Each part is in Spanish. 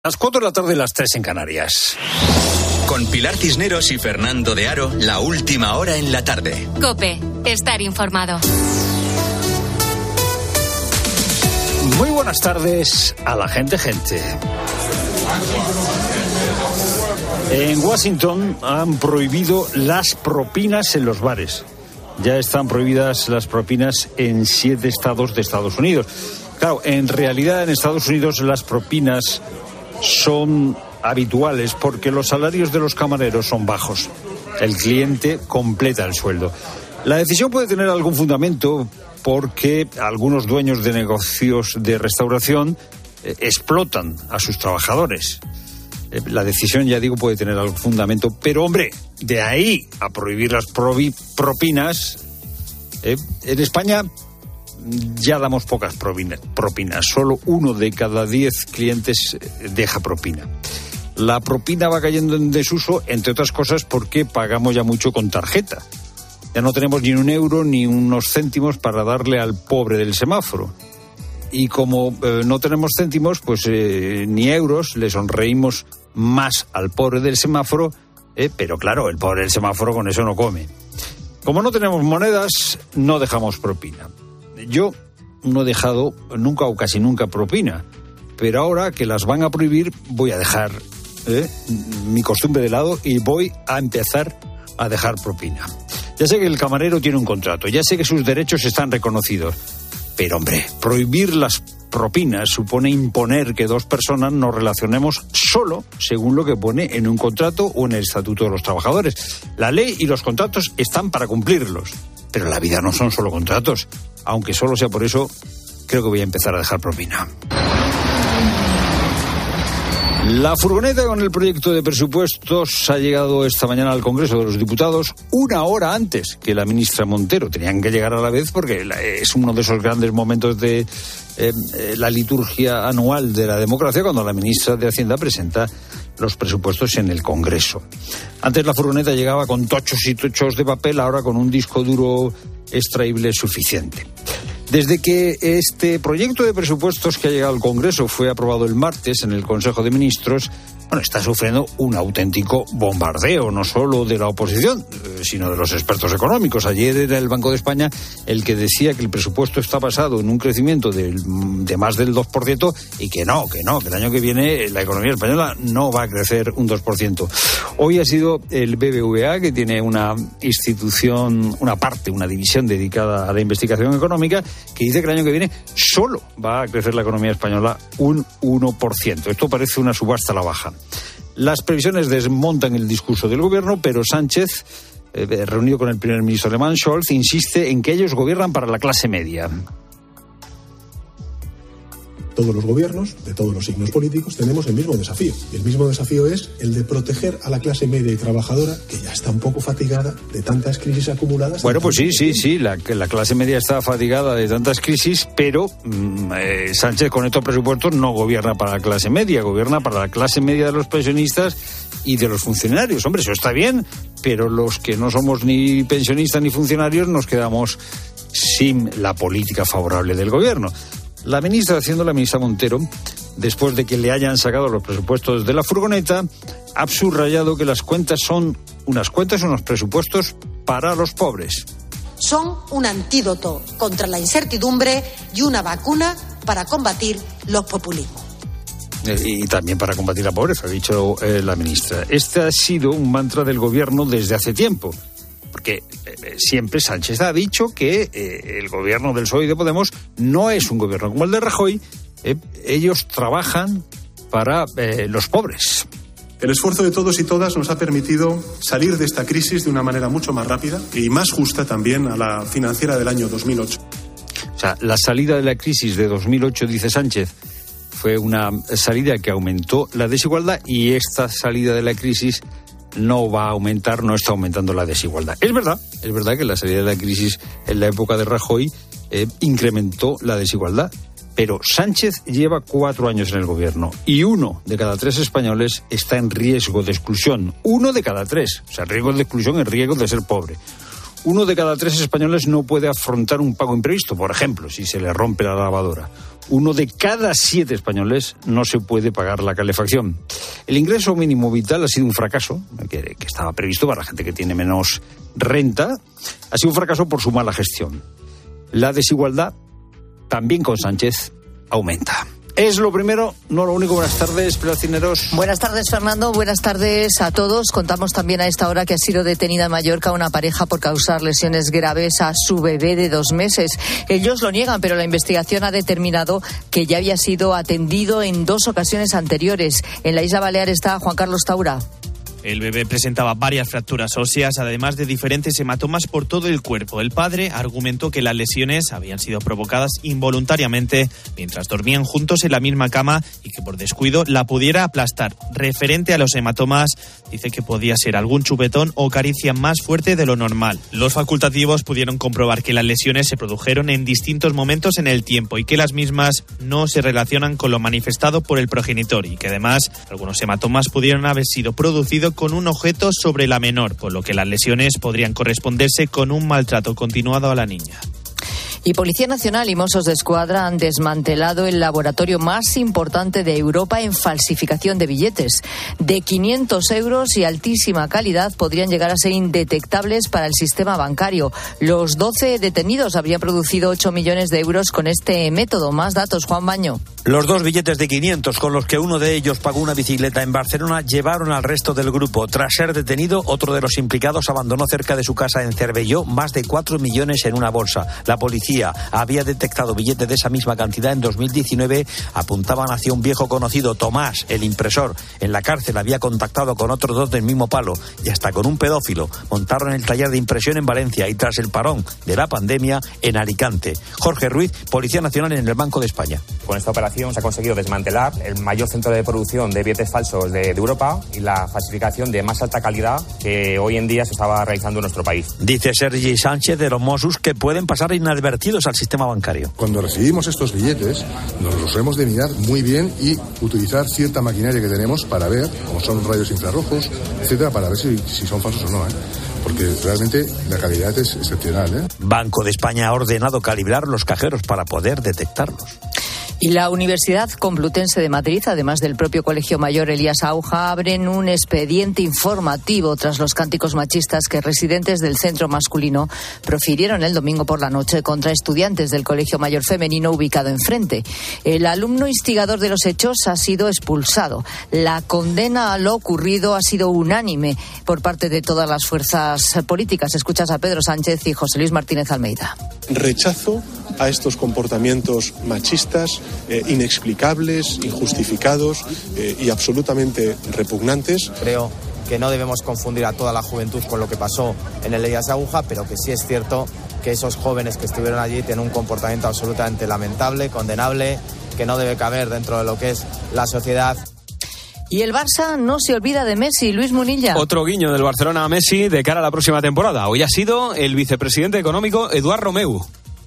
Las 4 de la tarde, las 3 en Canarias. Con Pilar Cisneros y Fernando de Aro, la última hora en la tarde. COPE, estar informado. Muy buenas tardes a la gente. En Washington han prohibido las propinas en los bares. Ya están prohibidas las propinas en 7 estados de Estados Unidos. Claro, en realidad en Estados Unidos las propinas son habituales porque los salarios de los camareros son bajos. El cliente completa el sueldo. La decisión puede tener algún fundamento porque algunos dueños de negocios de restauración explotan a sus trabajadores. La decisión, ya digo, puede tener algún fundamento, pero hombre, de ahí a prohibir las propinas, en España ya damos pocas propinas. Solo 1 de cada 10 clientes deja propina. La propina va cayendo en desuso, entre otras cosas, porque pagamos ya mucho con tarjeta. Ya no tenemos ni un euro ni unos céntimos para darle al pobre del semáforo. Y como no tenemos céntimos, pues ni euros, le sonreímos más al pobre del semáforo, pero claro, el pobre del semáforo con eso no come. Como no tenemos monedas, no dejamos propina. Yo no he dejado nunca o casi nunca propina, pero ahora que las van a prohibir voy a dejar mi costumbre de lado y voy a empezar a dejar propina. Ya sé que el camarero tiene un contrato, ya sé que sus derechos están reconocidos, pero hombre, prohibir las propinas supone imponer que 2 personas nos relacionemos solo según lo que pone en un contrato o en el Estatuto de los Trabajadores. La ley y los contratos están para cumplirlos, pero la vida no son solo contratos. Aunque solo sea por eso, creo que voy a empezar a dejar propina. La furgoneta con el proyecto de presupuestos ha llegado esta mañana al Congreso de los Diputados 1 hora antes que la ministra Montero. Tenían que llegar a la vez porque es uno de esos grandes momentos de la liturgia anual de la democracia cuando la ministra de Hacienda presenta los presupuestos en el Congreso. Antes la furgoneta llegaba con tochos y tochos de papel, ahora con un disco duro extraíble suficiente. Desde que este proyecto de presupuestos que ha llegado al Congreso fue aprobado el martes en el Consejo de Ministros, está sufriendo un auténtico bombardeo, no solo de la oposición, sino de los expertos económicos. Ayer era el Banco de España el que decía que el presupuesto está basado en un crecimiento de más del 2% y que el año que viene la economía española no va a crecer un 2%. Hoy ha sido el BBVA, que tiene una institución, una división dedicada a la investigación económica, que dice que el año que viene solo va a crecer la economía española un 1%. Esto parece una subasta a la baja. Las previsiones desmontan el discurso del gobierno, pero Sánchez, reunido con el primer ministro alemán Scholz, insiste en que ellos gobiernan para la clase media. Todos los gobiernos, de todos los signos políticos, tenemos el mismo desafío. Y el mismo desafío es el de proteger a la clase media y trabajadora, que ya está un poco fatigada de tantas crisis acumuladas. Bueno, pues sí, la clase media está fatigada de tantas crisis, pero Sánchez con estos presupuestos no gobierna para la clase media, gobierna para la clase media de los pensionistas y de los funcionarios. Hombre, eso está bien, pero los que no somos ni pensionistas ni funcionarios nos quedamos sin la política favorable del gobierno. La ministra de Hacienda, la ministra Montero, después de que le hayan sacado los presupuestos de la furgoneta, ha subrayado que las cuentas son unos presupuestos para los pobres. Son un antídoto contra la incertidumbre y una vacuna para combatir los populismos. Y también para combatir la pobreza, ha dicho la ministra. Este ha sido un mantra del gobierno desde hace tiempo. Porque siempre Sánchez ha dicho que el gobierno del PSOE y de Podemos no es un gobierno como el de Rajoy. Ellos trabajan para los pobres. El esfuerzo de todos y todas nos ha permitido salir de esta crisis de una manera mucho más rápida y más justa también a la financiera del año 2008. O sea, la salida de la crisis de 2008, dice Sánchez, fue una salida que aumentó la desigualdad, y esta salida de la crisis no va a aumentar, no está aumentando la desigualdad. Es verdad que la salida de la crisis en la época de Rajoy incrementó la desigualdad, pero Sánchez lleva 4 años en el gobierno y 1 de cada 3 españoles está en riesgo de exclusión. 1 de cada 3, o sea, riesgo de exclusión es riesgo de ser pobre. 1 de cada 3 españoles no puede afrontar un pago imprevisto, por ejemplo, si se le rompe la lavadora. 1 de cada 7 españoles no se puede pagar la calefacción. El ingreso mínimo vital ha sido un fracaso, que estaba previsto para la gente que tiene menos renta. Ha sido un fracaso por su mala gestión. La desigualdad, también con Sánchez, aumenta. Es lo primero, no lo único. Buenas tardes, Pilar Cisneros. Buenas tardes, Fernando. Buenas tardes a todos. Contamos también a esta hora que ha sido detenida en Mallorca una pareja por causar lesiones graves a su bebé de 2 meses. Ellos lo niegan, pero la investigación ha determinado que ya había sido atendido en 2 ocasiones anteriores. En la isla Balear está Juan Carlos Taura. El bebé presentaba varias fracturas óseas, además de diferentes hematomas por todo el cuerpo. El padre argumentó que las lesiones habían sido provocadas involuntariamente mientras dormían juntos en la misma cama y que por descuido la pudiera aplastar. Referente a los hematomas, dice que podía ser algún chupetón o caricia más fuerte de lo normal. Los facultativos pudieron comprobar que las lesiones se produjeron en distintos momentos en el tiempo y que las mismas no se relacionan con lo manifestado por el progenitor y que además algunos hematomas pudieron haber sido producidos con un objeto sobre la menor, por lo que las lesiones podrían corresponderse con un maltrato continuado a la niña. Y Policía Nacional y Mossos d'Esquadra han desmantelado el laboratorio más importante de Europa en falsificación de billetes. De 500 euros y altísima calidad podrían llegar a ser indetectables para el sistema bancario. Los 12 detenidos habrían producido 8 millones de euros con este método. Más datos, Juan Baño. Los 2 billetes de 500 con los que uno de ellos pagó una bicicleta en Barcelona llevaron al resto del grupo. Tras ser detenido, otro de los implicados abandonó cerca de su casa en Cervelló más de 4 millones en una bolsa. La policía había detectado billetes de esa misma cantidad en 2019. Apuntaban hacia un viejo conocido, Tomás, el impresor. En la cárcel había contactado con otros 2 del mismo palo y hasta con un pedófilo. Montaron el taller de impresión en Valencia y tras el parón de la pandemia en Alicante. Jorge Ruiz, Policía Nacional en el Banco de España. Con esta operación se ha conseguido desmantelar el mayor centro de producción de billetes falsos de Europa y la falsificación de más alta calidad que hoy en día se estaba realizando en nuestro país. Dice Sergi Sánchez de los Mossos que pueden pasar inadvertidos al sistema bancario. Cuando recibimos estos billetes, nos los hemos de mirar muy bien y utilizar cierta maquinaria que tenemos para ver, como son rayos infrarrojos, etcétera, para ver si son falsos o no, porque realmente la calidad es excepcional. Banco de España ha ordenado calibrar los cajeros para poder detectarlos. Y la Universidad Complutense de Madrid, además del propio Colegio Mayor Elías Auja, abren un expediente informativo tras los cánticos machistas que residentes del centro masculino profirieron el domingo por la noche contra estudiantes del Colegio Mayor Femenino ubicado enfrente. El alumno instigador de los hechos ha sido expulsado. La condena a lo ocurrido ha sido unánime por parte de todas las fuerzas políticas. Escuchas a Pedro Sánchez y José Luis Martínez Almeida. Rechazo a estos comportamientos machistas, inexplicables, injustificados y absolutamente repugnantes. Creo que no debemos confundir a toda la juventud con lo que pasó en el Elías Auja, pero que sí es cierto que esos jóvenes que estuvieron allí tienen un comportamiento absolutamente lamentable, condenable, que no debe caber dentro de lo que es la sociedad. Y el Barça no se olvida de Messi, Luis Munilla. Otro guiño del Barcelona a Messi de cara a la próxima temporada. Hoy ha sido el vicepresidente económico Eduard Romeu.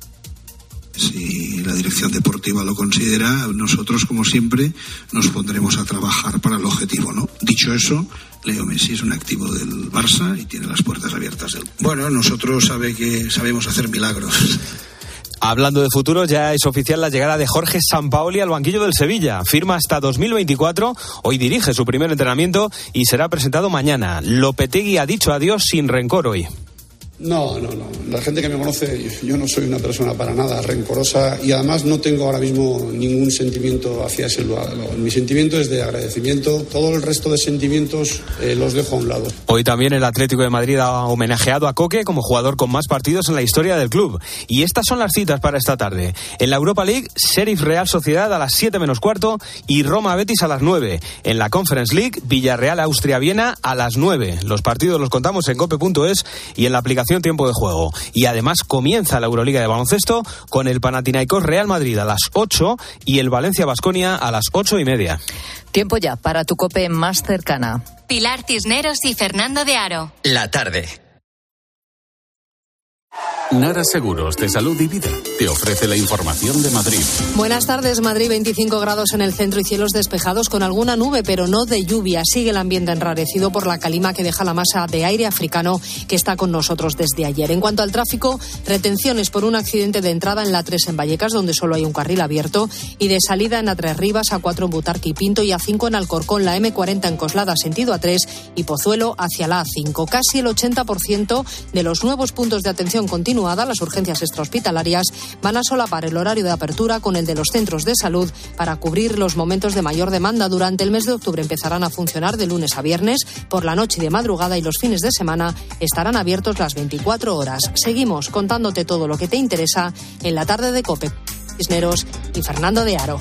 Si la dirección deportiva lo considera, nosotros, como siempre, nos pondremos a trabajar para el objetivo, ¿no? Dicho eso, Leo Messi es un activo del Barça y tiene las puertas abiertas del... Bueno, nosotros sabemos hacer milagros. Hablando de futuro, ya es oficial la llegada de Jorge Sampaoli al banquillo del Sevilla. Firma hasta 2024, hoy dirige su primer entrenamiento y será presentado mañana. Lopetegui ha dicho adiós sin rencor hoy. No. La gente que me conoce, yo no soy una persona para nada rencorosa y además no tengo ahora mismo ningún sentimiento hacia ese lugar. Mi sentimiento es de agradecimiento. Todo el resto de sentimientos los dejo a un lado. Hoy también el Atlético de Madrid ha homenajeado a Coque como jugador con más partidos en la historia del club. Y estas son las citas para esta tarde. En la Europa League, Sheriff Real Sociedad a las 7 menos cuarto y Roma Betis a las 9. En la Conference League, Villarreal Austria Viena a las 9. Los partidos los contamos en cope.es y en la aplicación Tiempo de Juego. Y además comienza la Euroliga de baloncesto con el Panathinaikos Real Madrid a las 8 y el Valencia Baskonia a las 8:30. Tiempo ya para tu cope más cercana. Pilar Cisneros y Fernando de Aro. La tarde. Nara Seguros de Salud y Vida te ofrece la información de Madrid. Buenas tardes. Madrid, 25 grados en el centro y cielos despejados con alguna nube, pero no de lluvia. Sigue el ambiente enrarecido por la calima que deja la masa de aire africano que está con nosotros desde ayer. En cuanto al tráfico, retenciones por un accidente de entrada en la 3 en Vallecas, donde solo hay un carril abierto, y de salida en A3 Rivas, A4 en Butarque y Pinto y A5 en Alcorcón, la M40 en Coslada, sentido A3 y Pozuelo hacia la A5. Casi el 80% de los nuevos puntos de atención continuada, las urgencias extrahospitalarias, van a solapar el horario de apertura con el de los centros de salud para cubrir los momentos de mayor demanda. Durante el mes de octubre empezarán a funcionar de lunes a viernes, por la noche y de madrugada, y los fines de semana estarán abiertos las 24 horas. Seguimos contándote todo lo que te interesa en la tarde de COPE. Cisneros y Fernando de Aro.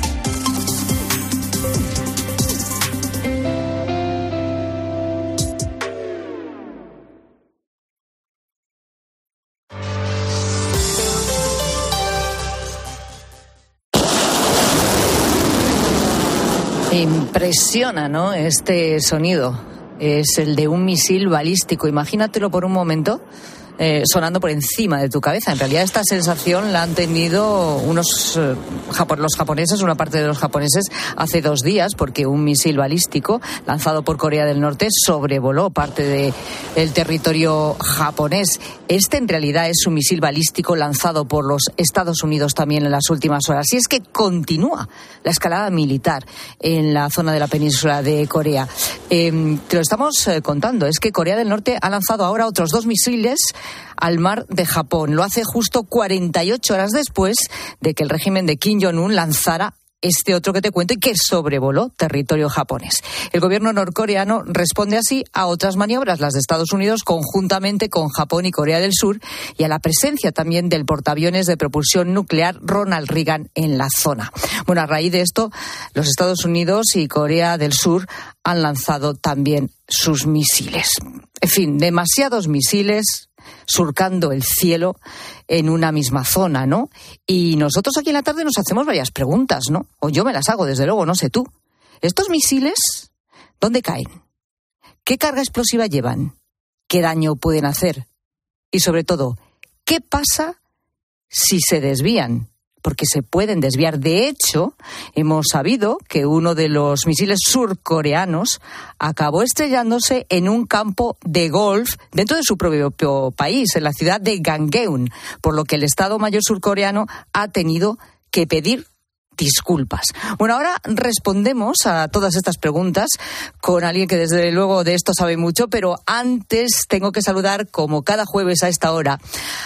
Impresiona, ¿no? Este sonido es el de un misil balístico. Imagínatelo por un momento sonando por encima de tu cabeza. En realidad esta sensación la han tenido los japoneses, una parte de los japoneses, hace 2 días, porque un misil balístico lanzado por Corea del Norte sobrevoló parte del territorio japonés. Este en realidad es un misil balístico lanzado por los Estados Unidos también en las últimas horas. Y es que continúa la escalada militar en la zona de la península de Corea. Te lo estamos contando, es que Corea del Norte ha lanzado ahora otros 2 misiles al mar de Japón. Lo hace justo 48 horas después de que el régimen de Kim Jong-un lanzara este otro que te cuento y que sobrevoló territorio japonés. El gobierno norcoreano responde así a otras maniobras, las de Estados Unidos, conjuntamente con Japón y Corea del Sur, y a la presencia también del portaaviones de propulsión nuclear Ronald Reagan en la zona. Bueno, a raíz de esto, los Estados Unidos y Corea del Sur han lanzado también sus misiles. En fin, demasiados misiles surcando el cielo en una misma zona, ¿no? Y nosotros aquí en la tarde nos hacemos varias preguntas, ¿no? O yo me las hago, desde luego, no sé tú. ¿Estos misiles dónde caen? ¿Qué carga explosiva llevan? ¿Qué daño pueden hacer? Y sobre todo, ¿qué pasa si se desvían? Porque se pueden desviar. De hecho, hemos sabido que uno de los misiles surcoreanos acabó estrellándose en un campo de golf dentro de su propio país, en la ciudad de Gangneung, por lo que el Estado Mayor surcoreano ha tenido que pedir disculpas. Bueno, ahora respondemos a todas estas preguntas con alguien que desde luego de esto sabe mucho, pero antes tengo que saludar, como cada jueves a esta hora,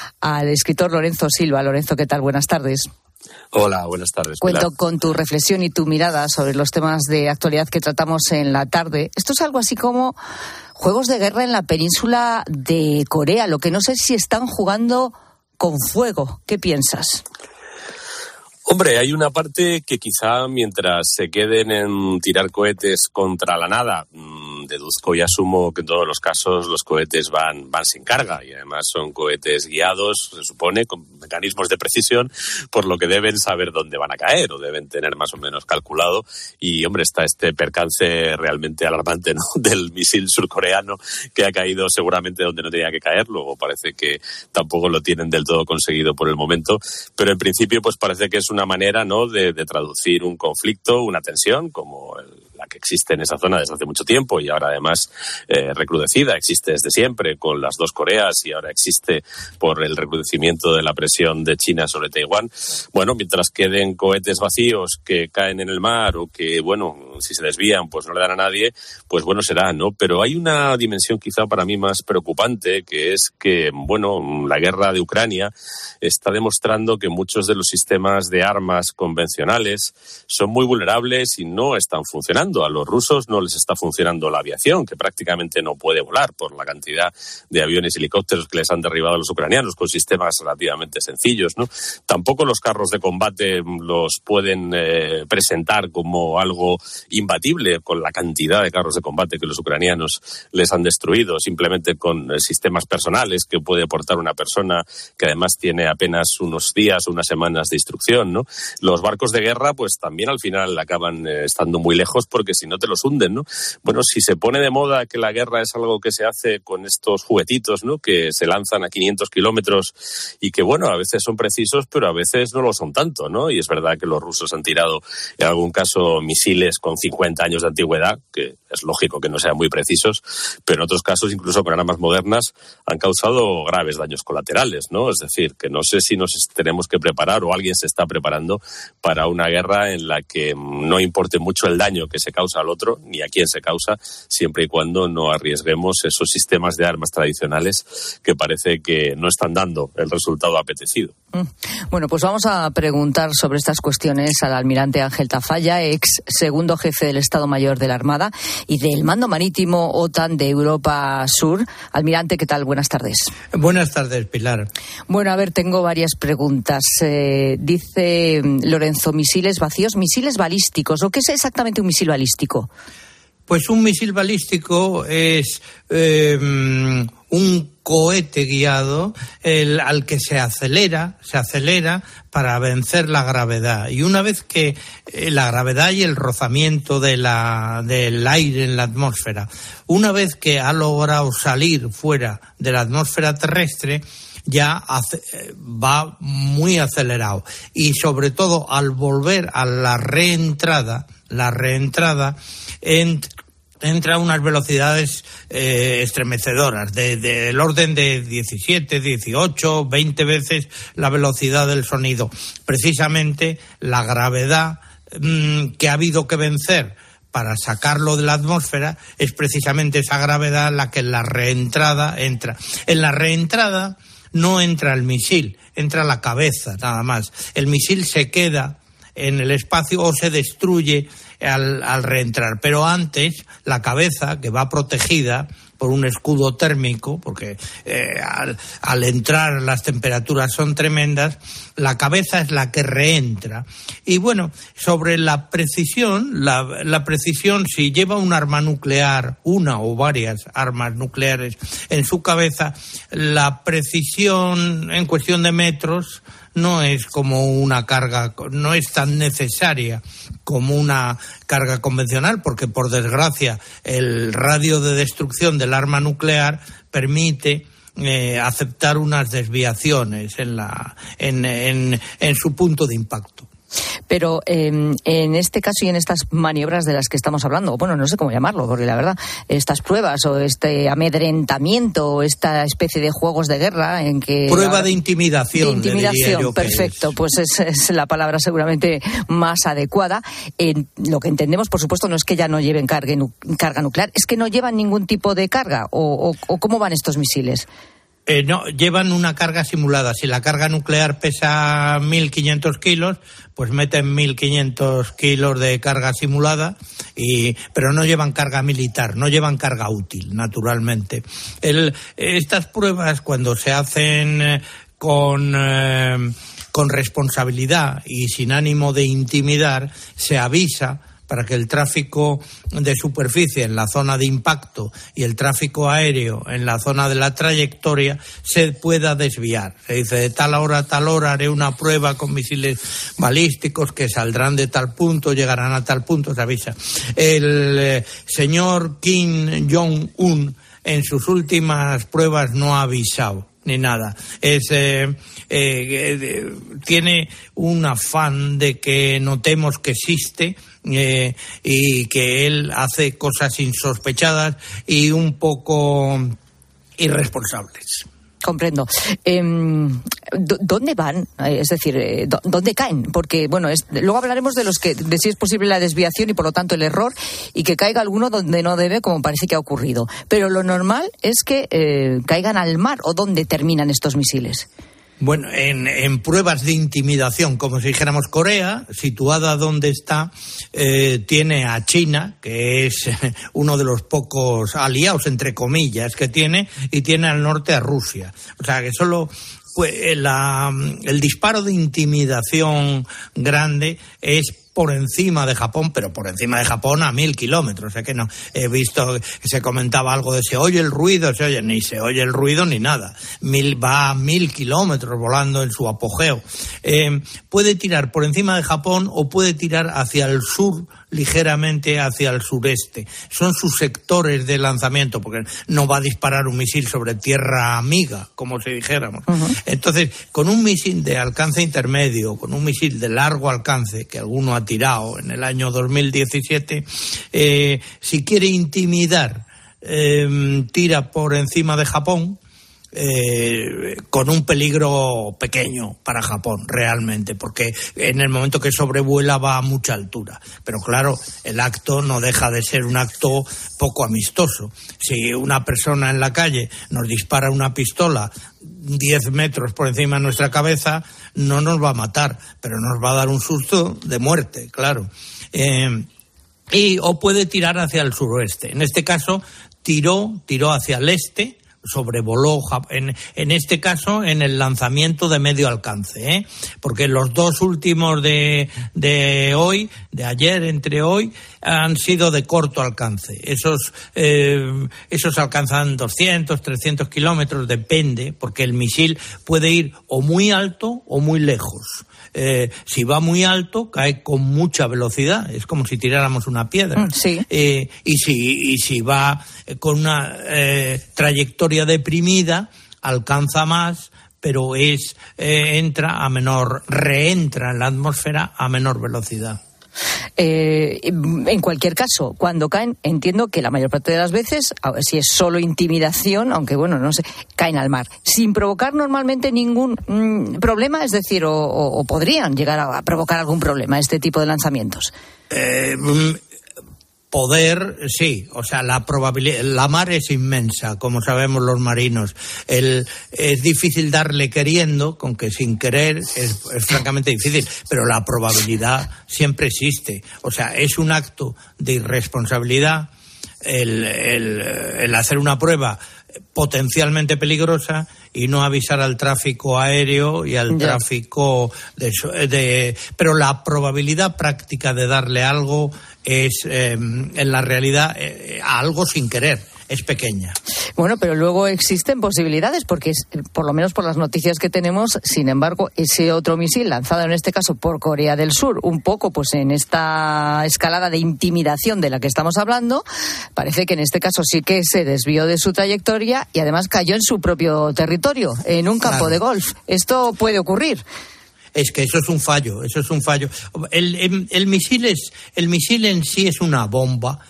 al escritor Lorenzo Silva. Lorenzo, ¿qué tal? Buenas tardes. Hola, buenas tardes. Cuento con tu reflexión y tu mirada sobre los temas de actualidad que tratamos en la tarde. Esto es algo así como juegos de guerra en la península de Corea. Lo que no sé si están jugando con fuego. ¿Qué piensas? Hombre, hay una parte que quizá mientras se queden en tirar cohetes contra la nada, deduzco y asumo que en todos los casos los cohetes van sin carga, y además son cohetes guiados, se supone, con mecanismos de precisión, por lo que deben saber dónde van a caer o deben tener más o menos calculado. Y, hombre, está este percance realmente alarmante, ¿no?, del misil surcoreano que ha caído seguramente donde no tenía que caer. Luego parece que tampoco lo tienen del todo conseguido por el momento, pero en principio pues parece que es una manera, ¿no?, de traducir un conflicto, una tensión como la que existe en esa zona desde hace mucho tiempo y ahora además recrudecida, existe desde siempre con las dos Coreas y ahora existe por el recrudecimiento de la presión de China sobre Taiwán. Bueno, mientras queden cohetes vacíos que caen en el mar o que, bueno, si se desvían pues no le dan a nadie, pues bueno será, ¿no? Pero hay una dimensión quizá para mí más preocupante, que es que, bueno, la guerra de Ucrania está demostrando que muchos de los sistemas de armas convencionales son muy vulnerables y no están funcionando. A los rusos no les está funcionando la aviación, que prácticamente no puede volar por la cantidad de aviones y helicópteros que les han derribado a los ucranianos con sistemas relativamente sencillos, ¿no? Tampoco los carros de combate los pueden presentar como algo imbatible con la cantidad de carros de combate que los ucranianos les han destruido, simplemente con sistemas personales que puede portar una persona que además tiene apenas unos días o unas semanas de instrucción, ¿no? Los barcos de guerra, pues también al final acaban estando muy lejos porque si no te los hunden, ¿no? Bueno, si se pone de moda que la guerra es algo que se hace con estos juguetitos, ¿no? Que se lanzan a 500 kilómetros y que, bueno, a veces son precisos, pero a veces no lo son tanto, ¿no? Y es verdad que los rusos han tirado, en algún caso, misiles con 50 años de antigüedad, que es lógico que no sean muy precisos, pero en otros casos, incluso con armas modernas, han causado graves daños colaterales, ¿no? Es decir, que no sé si nos tenemos que preparar o alguien se está preparando para una guerra en la que no importe mucho el daño que se causa al otro, ni a quién se causa, siempre y cuando no arriesguemos esos sistemas de armas tradicionales que parece que no están dando el resultado apetecido. Bueno, pues vamos a preguntar sobre estas cuestiones al almirante Ángel Tafalla, ex segundo jefe del Estado Mayor de la Armada y del Mando Marítimo OTAN de Europa Sur. Almirante, ¿qué tal? Buenas tardes. Buenas tardes, Pilar. Bueno, a ver, tengo varias preguntas. Dice Lorenzo, misiles vacíos, misiles balísticos. ¿O qué es exactamente un misil balístico? Pues un misil balístico es un cohete guiado al que se acelera para vencer la gravedad. Y una vez que la gravedad y el rozamiento del aire en la atmósfera, una vez que ha logrado salir fuera de la atmósfera terrestre, ya va muy acelerado. Y sobre todo al volver a la reentrada entra a unas velocidades estremecedoras, del orden de 17, 18, 20 veces la velocidad del sonido. Precisamente la gravedad que ha habido que vencer para sacarlo de la atmósfera es precisamente esa gravedad la que en la reentrada entra. En la reentrada no entra el misil, entra la cabeza nada más. El misil se queda en el espacio o se destruye al reentrar. Pero antes, la cabeza, que va protegida por un escudo térmico, porque al entrar las temperaturas son tremendas, la cabeza es la que reentra. Y bueno, sobre la precisión, la precisión, si lleva un arma nuclear, una o varias armas nucleares en su cabeza, la precisión en cuestión de metros no es como una carga, no es tan necesaria como una carga convencional, porque por desgracia el radio de destrucción del arma nuclear permite aceptar unas desviaciones en su punto de impacto. Pero en este caso y en estas maniobras de las que estamos hablando, bueno, no sé cómo llamarlo, porque la verdad, estas pruebas o este amedrentamiento o esta especie de juegos de guerra en que... Prueba de intimidación. De intimidación, perfecto, pues es la palabra seguramente más adecuada. Lo que entendemos, por supuesto, no es que ya no lleven carga nuclear, es que no llevan ningún tipo de carga, o ¿cómo van estos misiles? No, llevan una carga simulada. Si la carga nuclear pesa 1.500 kilos, pues meten 1.500 kilos de carga simulada, pero no llevan carga militar, no llevan carga útil, naturalmente. Estas pruebas, cuando se hacen con responsabilidad y sin ánimo de intimidar, se avisa para que el tráfico de superficie en la zona de impacto y el tráfico aéreo en la zona de la trayectoria se pueda desviar. Se dice, de tal hora a tal hora haré una prueba con misiles balísticos que saldrán de tal punto, llegarán a tal punto, se avisa. El señor Kim Jong-un en sus últimas pruebas no ha avisado ni nada. Tiene un afán de que notemos que existe y que él hace cosas insospechadas y un poco irresponsables. Comprendo. ¿Dónde van? Es decir, ¿dónde caen? Porque, bueno, luego hablaremos de si es posible la desviación y, por lo tanto, el error, y que caiga alguno donde no debe, como parece que ha ocurrido. Pero lo normal es que caigan al mar, ¿o dónde terminan estos misiles? Bueno, en pruebas de intimidación, como si dijéramos Corea, situada donde está, tiene a China, que es uno de los pocos aliados, entre comillas, que tiene, y tiene al norte a Rusia. O sea, que solo el disparo de intimidación grande es por encima de Japón, pero por encima de Japón a 1.000 kilómetros. O sea que no he visto que se comentaba algo de se oye el ruido, ni se oye el ruido ni nada. Va a 1.000 kilómetros volando en su apogeo. Puede tirar por encima de Japón o puede tirar hacia el sur, ligeramente hacia el sureste. Son sus sectores de lanzamiento, porque no va a disparar un misil sobre tierra amiga, como si dijéramos. Uh-huh. Entonces, con un misil de alcance intermedio, con un misil de largo alcance, que alguno ha tirado en el año 2017, si quiere intimidar, tira por encima de Japón, con un peligro pequeño para Japón realmente, porque en el momento que sobrevuela va a mucha altura, pero claro, el acto no deja de ser un acto poco amistoso. Si una persona en la calle nos dispara una pistola 10 metros por encima de nuestra cabeza, no nos va a matar, pero nos va a dar un susto de muerte, claro. O puede tirar hacia el suroeste. En este caso tiró hacia el este, sobrevoló en este caso en el lanzamiento de medio alcance, porque los dos últimos de ayer entre hoy han sido de corto alcance. Esos alcanzan 200, 300 kilómetros, depende, porque el misil puede ir o muy alto o muy lejos. Si va muy alto, cae con mucha velocidad, es como si tiráramos una piedra. Sí. Y si va con una trayectoria deprimida, alcanza más, pero reentra en la atmósfera a menor velocidad. En cualquier caso, cuando caen, entiendo que la mayor parte de las veces, si es solo intimidación, aunque bueno, no sé, caen al mar, sin provocar normalmente ningún problema, es decir, o podrían llegar a provocar algún problema este tipo de lanzamientos. Poder, sí, o sea, la probabilidad, la mar es inmensa, como sabemos los marinos. Es difícil darle queriendo, con que sin querer es francamente difícil, pero la probabilidad siempre existe. O sea, es un acto de irresponsabilidad el hacer una prueba potencialmente peligrosa y no avisar al tráfico aéreo y al tráfico pero la probabilidad práctica de darle algo es en la realidad a algo sin querer es pequeña. Bueno, pero luego existen posibilidades, porque por lo menos por las noticias que tenemos, sin embargo, ese otro misil lanzado en este caso por Corea del Sur, un poco pues en esta escalada de intimidación de la que estamos hablando, parece que en este caso sí que se desvió de su trayectoria y además cayó en su propio territorio, en un campo de golf. Esto puede ocurrir. Es que eso es un fallo. El misil en sí es una bomba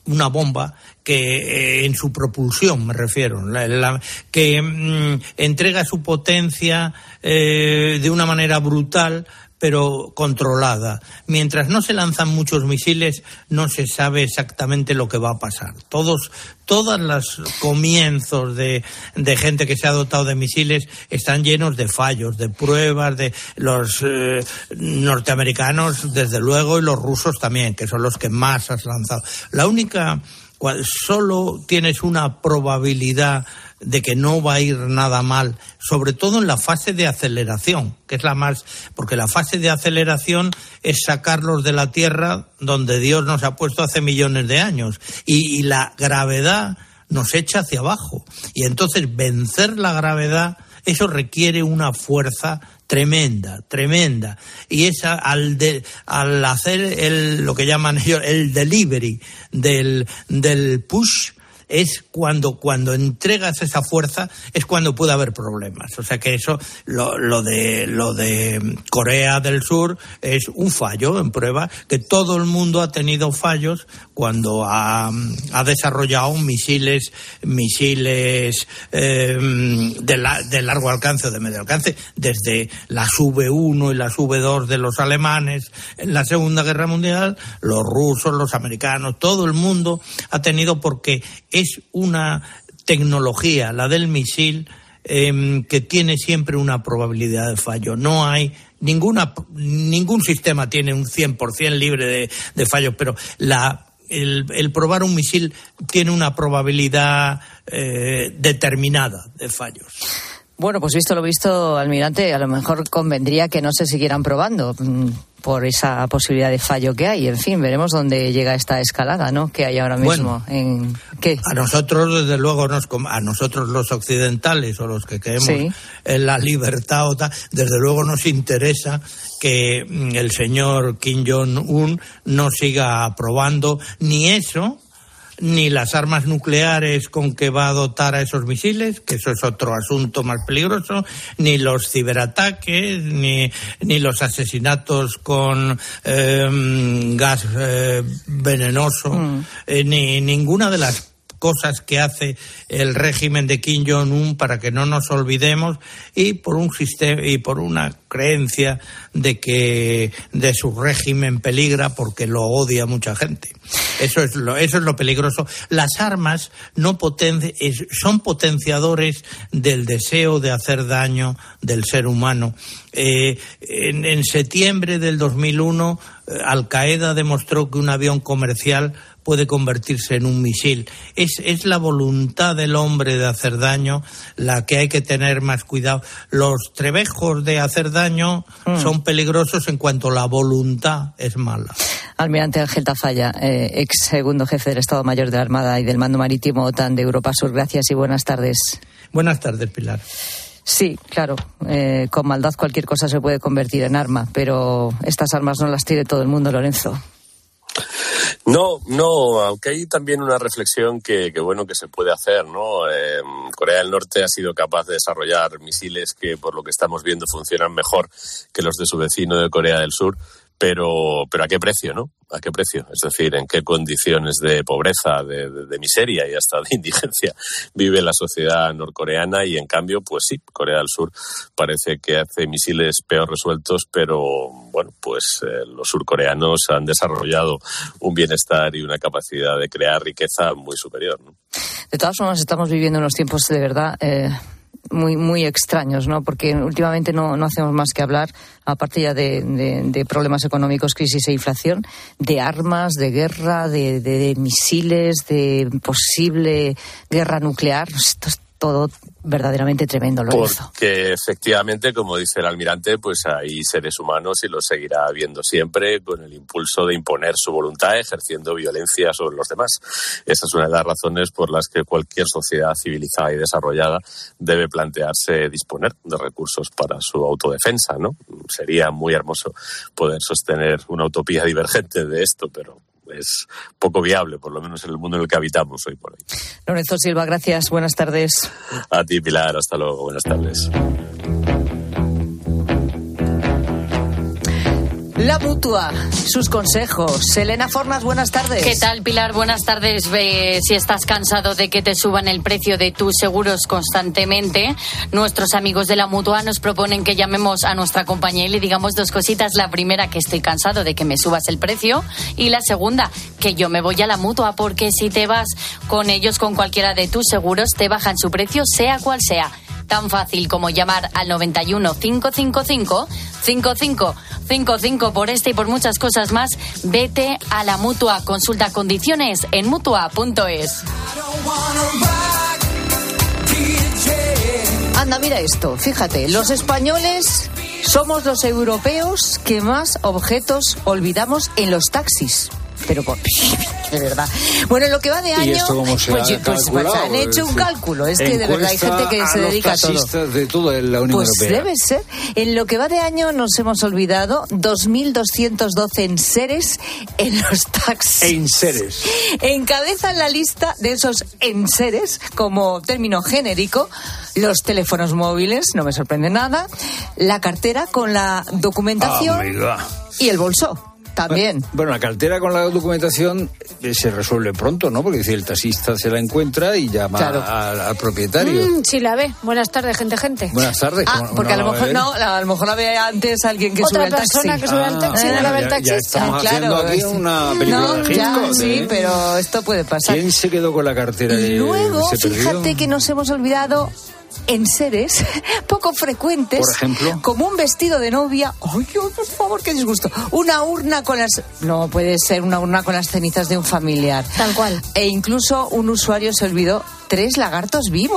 que en su propulsión, me refiero, que entrega su potencia de una manera brutal, pero controlada. Mientras no se lanzan muchos misiles, no se sabe exactamente lo que va a pasar. Todos los comienzos de gente que se ha dotado de misiles están llenos de fallos, de pruebas, de los norteamericanos, desde luego, y los rusos también, que son los que más has lanzado. Solo tienes una probabilidad de que no va a ir nada mal, sobre todo en la fase de aceleración, que es porque la fase de aceleración es sacarlos de la Tierra donde Dios nos ha puesto hace millones de años, y la gravedad nos echa hacia abajo, y entonces vencer la gravedad, eso requiere una fuerza tremenda, y es al hacer lo que llaman ellos el delivery del push, es cuando entregas esa fuerza, es cuando puede haber problemas. O sea que eso, lo de Corea del Sur es un fallo en prueba, que todo el mundo ha tenido fallos cuando ha desarrollado misiles de largo alcance o de medio alcance, desde las V1 y las V2 de los alemanes en la Segunda Guerra Mundial, los rusos, los americanos, todo el mundo ha tenido, porque es una tecnología, la del misil, que tiene siempre una probabilidad de fallo. No hay ningún sistema tiene un 100% libre de fallos, pero el probar un misil tiene una probabilidad determinada de fallos. Bueno, pues visto lo visto, almirante, a lo mejor convendría que no se siguieran probando por esa posibilidad de fallo que hay. En fin, veremos dónde llega esta escalada, ¿no?, que hay ahora mismo. Bueno, a nosotros, desde luego, a nosotros los occidentales o los que creemos en la libertad, desde luego nos interesa que el señor Kim Jong-un no siga probando ni eso, ni las armas nucleares con que va a dotar a esos misiles, que eso es otro asunto más peligroso, ni los ciberataques, ni los asesinatos con gas venenoso, ni ninguna de las cosas que hace el régimen de Kim Jong-un, para que no nos olvidemos, y por un sistema y por una creencia de que de su régimen peligra porque lo odia mucha gente. Eso es lo peligroso. Las armas son potenciadores del deseo de hacer daño del ser humano. En septiembre del 2001, Al-Qaeda demostró que un avión comercial puede convertirse en un misil. Es la voluntad del hombre de hacer daño la que hay que tener más cuidado. Los trebejos de hacer daño son peligrosos en cuanto la voluntad es mala. Almirante Ángel Tafalla, ex segundo jefe del Estado Mayor de la Armada y del Mando Marítimo OTAN de Europa Sur, gracias y buenas tardes. Buenas tardes, Pilar. Sí, claro, con maldad cualquier cosa se puede convertir en arma, pero estas armas no las tiene todo el mundo, Lorenzo. No, aunque hay también una reflexión que se puede hacer, ¿no? Corea del Norte ha sido capaz de desarrollar misiles que, por lo que estamos viendo, funcionan mejor que los de su vecino de Corea del Sur, pero ¿a qué precio, no? ¿A qué precio? Es decir, ¿en qué condiciones de pobreza, de miseria y hasta de indigencia vive la sociedad norcoreana? Y en cambio, pues sí, Corea del Sur parece que hace misiles peor resueltos, pero bueno, pues los surcoreanos han desarrollado un bienestar y una capacidad de crear riqueza muy superior, ¿no? De todas formas, estamos viviendo unos tiempos de verdad muy, muy extraños, ¿no? Porque últimamente no hacemos más que hablar, aparte ya de problemas económicos, crisis e inflación, de armas, de guerra, de misiles, de posible guerra nuclear. Esto es todo verdaderamente tremendo, Lorenzo. Porque efectivamente, como dice el almirante, pues hay seres humanos y los seguirá habiendo siempre, con el impulso de imponer su voluntad ejerciendo violencia sobre los demás. Esa es una de las razones por las que cualquier sociedad civilizada y desarrollada debe plantearse disponer de recursos para su autodefensa, ¿no? Sería muy hermoso poder sostener una utopía divergente de esto, pero es poco viable, por lo menos en el mundo en el que habitamos hoy por hoy. Lorenzo Silva, gracias. Buenas tardes. A ti, Pilar. Hasta luego. Buenas tardes. La Mutua, sus consejos. Elena Fornas, buenas tardes. ¿Qué tal, Pilar? Buenas tardes. Si estás cansado de que te suban el precio de tus seguros constantemente, nuestros amigos de La Mutua nos proponen que llamemos a nuestra compañía y le digamos dos cositas. La primera, que estoy cansado de que me subas el precio, y la segunda, que yo me voy a La Mutua, porque si te vas con ellos, con cualquiera de tus seguros, te bajan su precio, sea cual sea. Tan fácil como llamar al 91 555 5555. Por este y por muchas cosas más, vete a La Mutua. Consulta condiciones en mutua.es. Anda, mira esto, fíjate, los españoles somos los europeos que más objetos olvidamos en los taxis. Pero de verdad. Bueno, en lo que va de año, ¿y esto cómo se ha calculado? Han hecho un cálculo. Es que de verdad hay gente que se dedica a todo. De toda la Unión Europea. Pues debe ser. En lo que va de año nos hemos olvidado 2.212 enseres en los taxis. Enseres. Encabezan la lista de esos enseres, como término genérico, los teléfonos móviles, no me sorprende nada, la cartera con la documentación y el bolso. También. Bueno, la cartera con la documentación se resuelve pronto, ¿no? Porque si el taxista se la encuentra y llama al propietario. Sí la ve. Buenas tardes, gente. Buenas tardes. Porque a lo mejor la ve antes alguien que sube al taxi. Otra persona que sube al taxi, no la ve el taxista. Ya estamos haciendo aquí una película de Hitchcock. Sí, pero esto puede pasar. ¿Quién se quedó con la cartera? Y luego, fíjate que nos hemos olvidado enseres poco frecuentes, por ejemplo, como un vestido de novia. ¡Ay, por favor, qué disgusto! Una urna con las... No puede ser una urna con las cenizas de un familiar. Tal cual. E incluso un usuario se olvidó 3 lagartos vivos.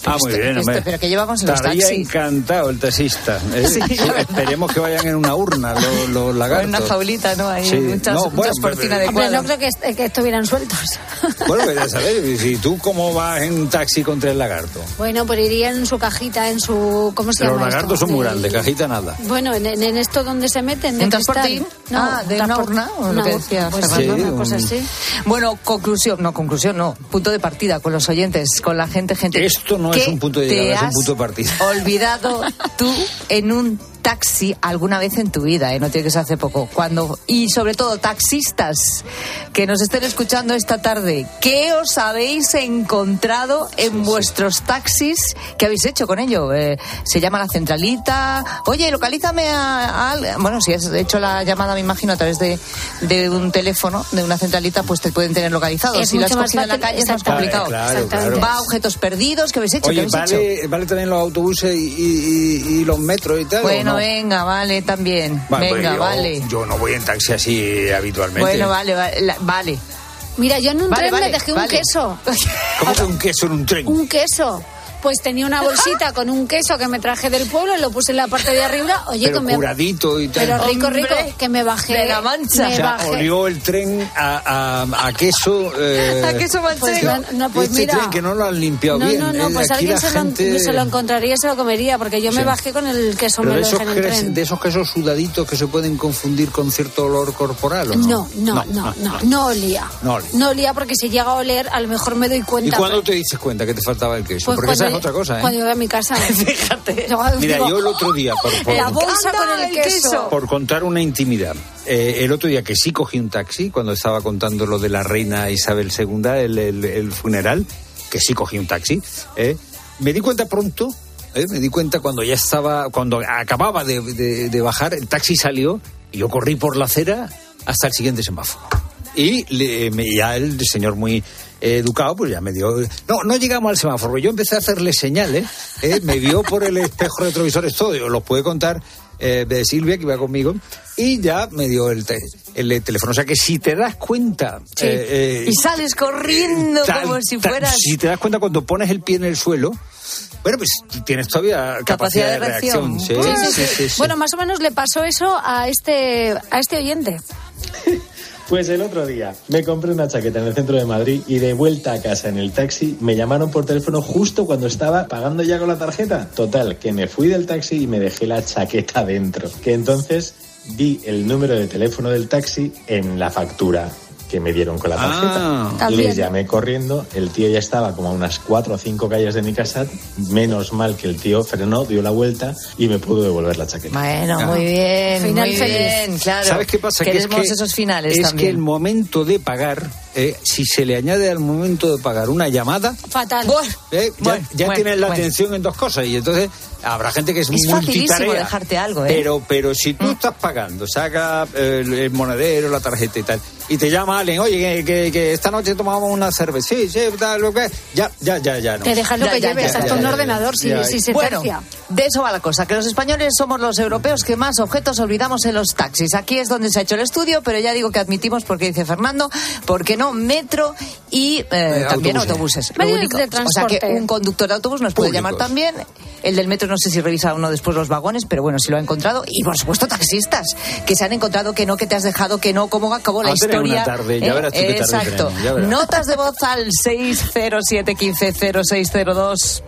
Muy bien, hombre. Pero que llevamos en los taxis. taxis. Estaría encantado el taxista. Sí, esperemos que vayan en una urna los lagartos. En una jaulita, ¿no? Hay muchas porcinas de Hombre, no creo que estuvieran sueltos. Bueno, pues ya sabes, si tú cómo vas en taxi contra el lagarto. Bueno, pues iría en su cajita, en su... ¿Cómo se llama? Los lagartos son muy grandes, cajita nada. Bueno, en esto donde se meten. ¿En transportín? De una urna, o lo que decía Fernando, una cosa así. Bueno, conclusión, no. Punto de partida con los oyentes, con la gente. Esto no es un punto de llegada, es un punto de partida. ¿Olvidado tú en un taxi alguna vez en tu vida? No tiene que ser hace poco. Y sobre todo, taxistas que nos estén escuchando esta tarde, ¿qué os habéis encontrado en vuestros taxis? ¿Qué habéis hecho con ello? Se llama la centralita. Oye, localízame a bueno, si has hecho la llamada, me imagino, a través de un teléfono, de una centralita, pues te pueden tener localizado. Si lo has cogido en la calle es más complicado. Claro. Va a objetos perdidos. ¿Qué habéis hecho? Oye, vale también los autobuses y los metros y tal. Bueno, venga, vale, también. Venga, vale. Yo no voy en taxi así habitualmente. Bueno, vale. Mira, yo en un tren me dejé un queso. ¿Cómo que un queso en un tren? Un queso. Pues tenía una bolsita con un queso que me traje del pueblo y lo puse en la parte de arriba. Oye, pero curadito y tal. Pero rico, que me bajé. De la Mancha. Olió el tren a queso. A queso manchego. Pues mira. Tren que no lo han limpiado bien. No, pues alguien se lo encontraría y se lo comería, porque yo me bajé con el queso, me lo dejé en el tren. De esos quesos sudaditos que se pueden confundir con cierto olor corporal, ¿o no? No olía. No olía, porque si llega a oler, a lo mejor me doy cuenta. ¿Y cuándo te dices cuenta que te faltaba el queso? Pues porque esa es otra cosa, Cuando llegué a mi casa. Fíjate. Mira, yo el otro día... la bolsa con el queso. Por contar una intimidad. El otro día que sí cogí un taxi, cuando estaba contando lo de la reina Isabel II, el funeral, que sí cogí un taxi, me di cuenta pronto, cuando acababa de bajar, el taxi salió y yo corrí por la acera hasta el siguiente semáforo. Y ya el señor muy educado, pues ya me dio... No llegamos al semáforo. Yo empecé a hacerle señales, me vio por el espejo retrovisor, esto los puede contar de Silvia, que iba conmigo, y ya me dio el teléfono. O sea que si te das cuenta... Sí. Y sales corriendo como si fueras... Si te das cuenta cuando pones el pie en el suelo... Bueno, pues tienes todavía capacidad de reacción. Sí. Bueno, más o menos le pasó eso a este oyente. Pues el otro día me compré una chaqueta en el centro de Madrid y de vuelta a casa en el taxi me llamaron por teléfono justo cuando estaba pagando ya con la tarjeta. Total, que me fui del taxi y me dejé la chaqueta dentro. Que entonces di el número de teléfono del taxi en la factura que me dieron con la tarjeta. Les llamé corriendo, el tío ya estaba como a unas 4 o 5 calles de mi casa, menos mal que el tío frenó, dio la vuelta y me pudo devolver la chaqueta. Bueno, muy bien, final muy feliz. Bien, claro. ¿Sabes qué pasa? Queremos esos finales es también. Que el momento de pagar, si se le añade al momento de pagar una llamada, fatal. Ya tienes la atención en dos cosas y entonces habrá gente que es multitarea. Dejarte algo, pero si tú estás pagando, saca el monedero, la tarjeta y tal, y te llama alguien, oye, que esta noche tomamos una cerveza, sí, tal, lo que ya no. Te dejas lo que lleves, hasta un ordenador, si se tercia. De eso va la cosa, que los españoles somos los europeos que más objetos olvidamos en los taxis. Aquí es donde se ha hecho el estudio, pero ya digo que admitimos, porque dice Fernando, ¿por qué no? Metro y también autobuses. Medios de transporte. O sea que un conductor de autobús nos puede llamar también. El del metro no sé si revisa uno después los vagones, pero bueno, si lo ha encontrado. Y por supuesto taxistas, que se han encontrado que no, que te has dejado, que no, cómo acabó la historia. Una tarde, ya verás tú qué tarde. Exacto. Tenemos, ya verás. Notas de voz al 607150602.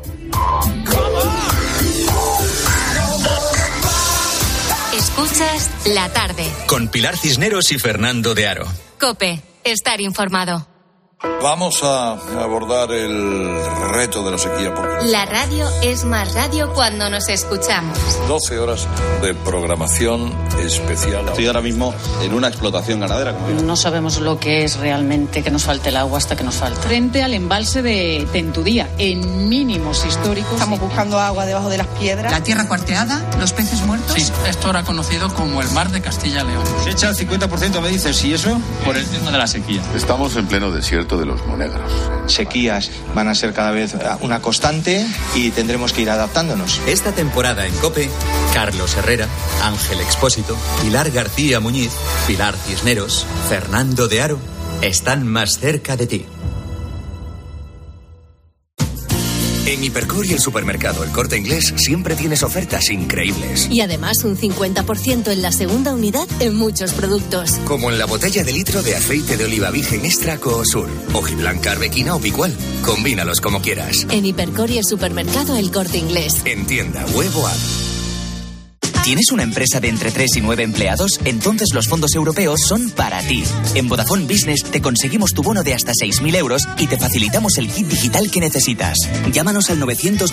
Escuchas La Tarde. Con Pilar Cisneros y Fernando de Aro. COPE. Estar informado. Vamos a abordar el reto de la sequía. Porque la radio es más radio cuando nos escuchamos. 12 horas de programación especial. Estoy ahora mismo en una explotación ganadera. No sabemos lo que es realmente que nos falte el agua hasta que nos falte. Frente al embalse de Tentudía, en mínimos históricos. Estamos buscando agua debajo de las piedras. La tierra cuarteada, los peces muertos. Sí, esto era conocido como el mar de Castilla-León. Se echa el 50%, me dices, ¿y eso? Por el tema de la sequía. Estamos en pleno desierto de los monegros. Sequías van a ser cada vez una constante y tendremos que ir adaptándonos. Esta temporada en COPE, Carlos Herrera, Ángel Expósito, Pilar García Muñiz, Pilar Cisneros, Fernando de Aro están más cerca de ti. En Hipercor y el supermercado El Corte Inglés siempre tienes ofertas increíbles. Y además un 50% en la segunda unidad en muchos productos. Como en la botella de litro de aceite de oliva virgen extra Coosur, hojiblanca, arbequina o picual. Combínalos como quieras. En Hipercor y el supermercado El Corte Inglés. En tienda web o app. ¿Tienes una empresa de entre 3 y 9 empleados? Entonces los fondos europeos son para ti. En Vodafone Business te conseguimos tu bono de hasta 6.000 euros y te facilitamos el kit digital que necesitas. Llámanos al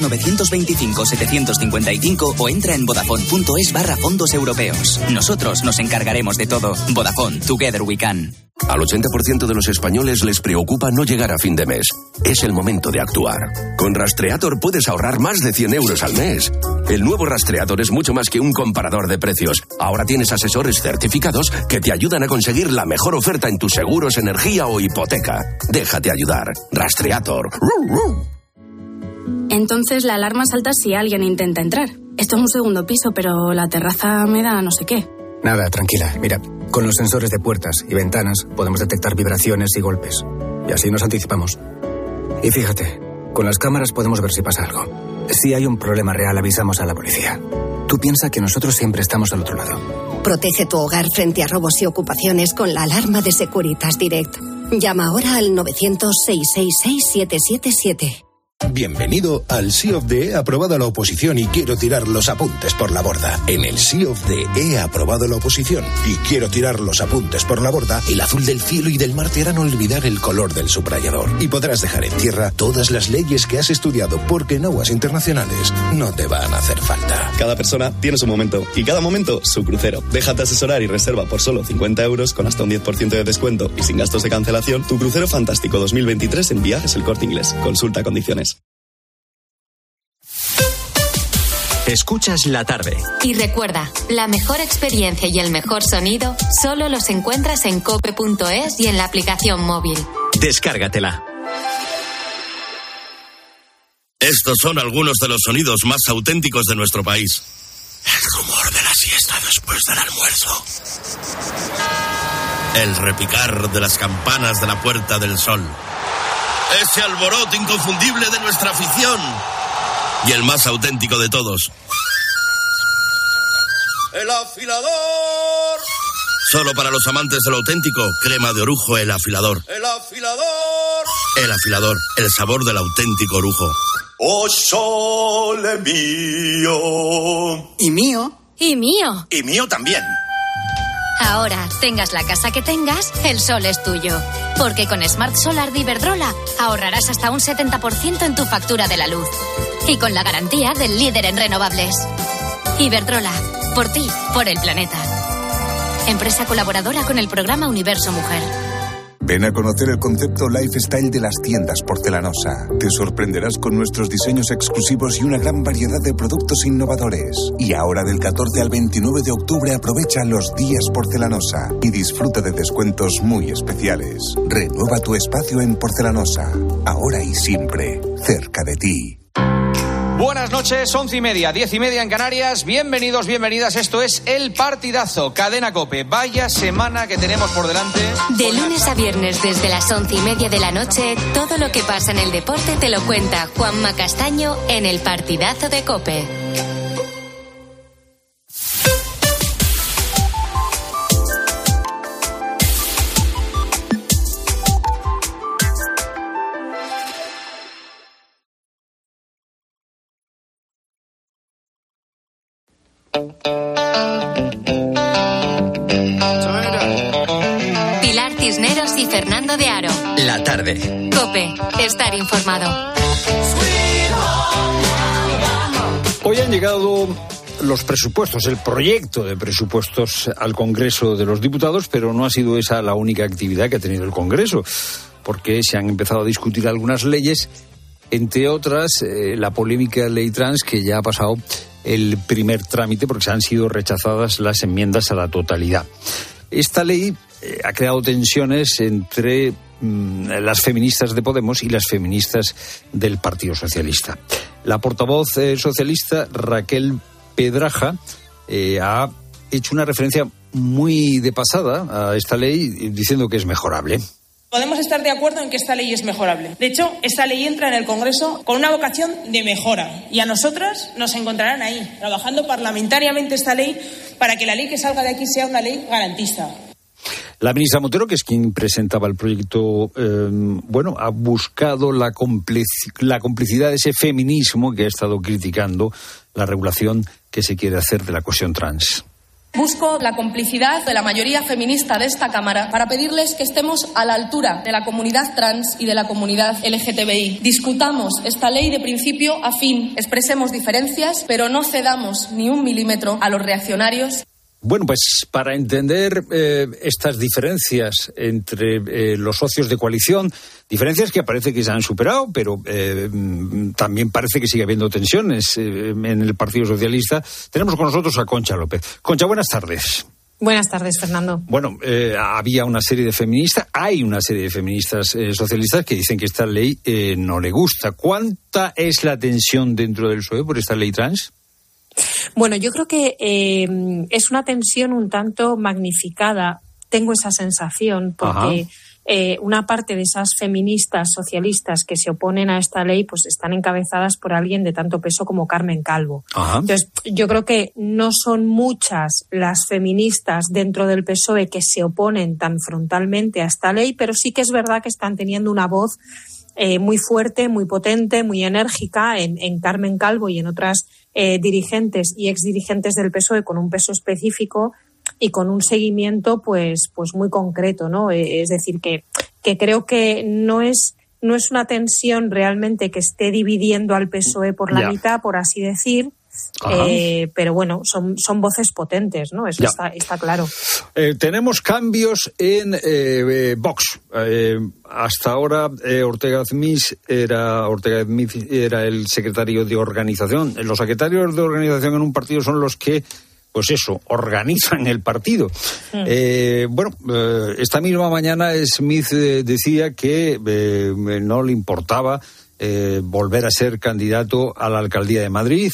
900-925-755 o entra en vodafone.es/fondos europeos. Nosotros nos encargaremos de todo. Vodafone, together we can. Al 80% de los españoles les preocupa no llegar a fin de mes. Es el momento de actuar. Con Rastreator puedes ahorrar más de 100 euros al mes. El nuevo Rastreator es mucho más que un comparador de precios. Ahora tienes asesores certificados que te ayudan a conseguir la mejor oferta en tus seguros, energía o hipoteca. Déjate ayudar. Rastreator. Entonces la alarma salta si alguien intenta entrar. Esto es un segundo piso, pero la terraza me da no sé qué. Nada, tranquila. Mira, con los sensores de puertas y ventanas podemos detectar vibraciones y golpes. Y así nos anticipamos. Y fíjate, con las cámaras podemos ver si pasa algo. Si hay un problema real, avisamos a la policía. Tú piensa que nosotros siempre estamos al otro lado. Protege tu hogar frente a robos y ocupaciones con la alarma de Securitas Direct. Llama ahora al 900-666-777. Bienvenido al Sea of the he aprobado la oposición y quiero tirar los apuntes por la borda. En el Sea of the he aprobado la oposición y quiero tirar los apuntes por la borda. El azul del cielo y del mar te harán olvidar el color del subrayador y podrás dejar en tierra todas las leyes que has estudiado, porque en aguas internacionales no te van a hacer falta. Cada persona tiene su momento y cada momento su crucero. Déjate asesorar y reserva por solo 50 euros con hasta un 10% de descuento y sin gastos de cancelación tu crucero fantástico 2023 en Viajes El Corte Inglés. Consulta condiciones. Escuchas la tarde. Y recuerda, la mejor experiencia y el mejor sonido solo los encuentras en cope.es y en la aplicación móvil. Descárgatela. Estos son algunos de los sonidos más auténticos de nuestro país. El rumor de la siesta después del almuerzo. El repicar de las campanas de la Puerta del Sol. Ese alboroto inconfundible de nuestra afición. Y el más auténtico de todos. ¡El afilador! Solo para los amantes de lo auténtico, crema de orujo El Afilador. ¡El afilador! El Afilador, el sabor del auténtico orujo. ¡Oh, sole mío! ¿Y mío? ¿Y mío? Y mío también. Ahora, tengas la casa que tengas, el sol es tuyo. Porque con Smart Solar de Iberdrola ahorrarás hasta un 70% en tu factura de la luz. Y con la garantía del líder en renovables. Iberdrola, por ti, por el planeta. Empresa colaboradora con el programa Universo Mujer. Ven a conocer el concepto lifestyle de las tiendas Porcelanosa. Te sorprenderás con nuestros diseños exclusivos y una gran variedad de productos innovadores. Y ahora del 14 al 29 de octubre aprovecha los días Porcelanosa y disfruta de descuentos muy especiales. Renueva tu espacio en Porcelanosa, ahora y siempre, cerca de ti. Buenas noches, 11:30, 10:30 en Canarias. Bienvenidos, bienvenidas. Esto es El Partidazo, Cadena COPE. Vaya semana que tenemos por delante. De lunes a viernes desde las 11:30 de la noche, todo lo que pasa en el deporte te lo cuenta Juanma Castaño en El Partidazo de COPE. Pilar Cisneros y Fernando de Aro. La tarde. COPE, estar informado. Hoy han llegado los presupuestos, el proyecto de presupuestos al Congreso de los Diputados, pero no ha sido esa la única actividad que ha tenido el Congreso, porque se han empezado a discutir algunas leyes, entre otras la polémica ley trans, que ya ha pasado el primer trámite porque se han sido rechazadas las enmiendas a la totalidad. Esta ley ha creado tensiones entre las feministas de Podemos y las feministas del Partido Socialista. La portavoz socialista Raquel Pedraja ha hecho una referencia muy de pasada a esta ley diciendo que es mejorable. Podemos estar de acuerdo en que esta ley es mejorable. De hecho, esta ley entra en el Congreso con una vocación de mejora. Y a nosotras nos encontrarán ahí, trabajando parlamentariamente esta ley para que la ley que salga de aquí sea una ley garantista. La ministra Montero, que es quien presentaba el proyecto, ha buscado la complicidad de ese feminismo que ha estado criticando la regulación que se quiere hacer de la cuestión trans. Busco la complicidad de la mayoría feminista de esta Cámara para pedirles que estemos a la altura de la comunidad trans y de la comunidad LGTBI. Discutamos esta ley de principio a fin, expresemos diferencias, pero no cedamos ni un milímetro a los reaccionarios. Bueno, pues para entender estas diferencias entre los socios de coalición, diferencias que parece que se han superado, pero también parece que sigue habiendo tensiones en el Partido Socialista, tenemos con nosotros a Concha López. Concha, buenas tardes. Buenas tardes, Fernando. Bueno, había una serie de feministas, hay una serie de feministas socialistas que dicen que esta ley no le gusta. ¿Cuánta es la tensión dentro del PSOE por esta ley trans? Bueno, yo creo que es una tensión un tanto magnificada. Tengo esa sensación porque una parte de esas feministas socialistas que se oponen a esta ley pues están encabezadas por alguien de tanto peso como Carmen Calvo. Entonces, yo creo que no son muchas las feministas dentro del PSOE que se oponen tan frontalmente a esta ley, pero sí que es verdad que están teniendo una voz muy fuerte, muy potente, muy enérgica en Carmen Calvo y en otras dirigentes y exdirigentes del PSOE con un peso específico y con un seguimiento pues muy concreto, ¿no? Es decir, que creo que no es una tensión realmente que esté dividiendo al PSOE por la mitad, por así decir. Pero bueno, son voces potentes, ¿no? Eso está claro. Tenemos cambios en Vox. Hasta ahora Ortega Smith era el secretario de organización. Los secretarios de organización en un partido son los que, pues eso, organizan el partido. Esta misma mañana Smith decía que no le importaba volver a ser candidato a la alcaldía de Madrid.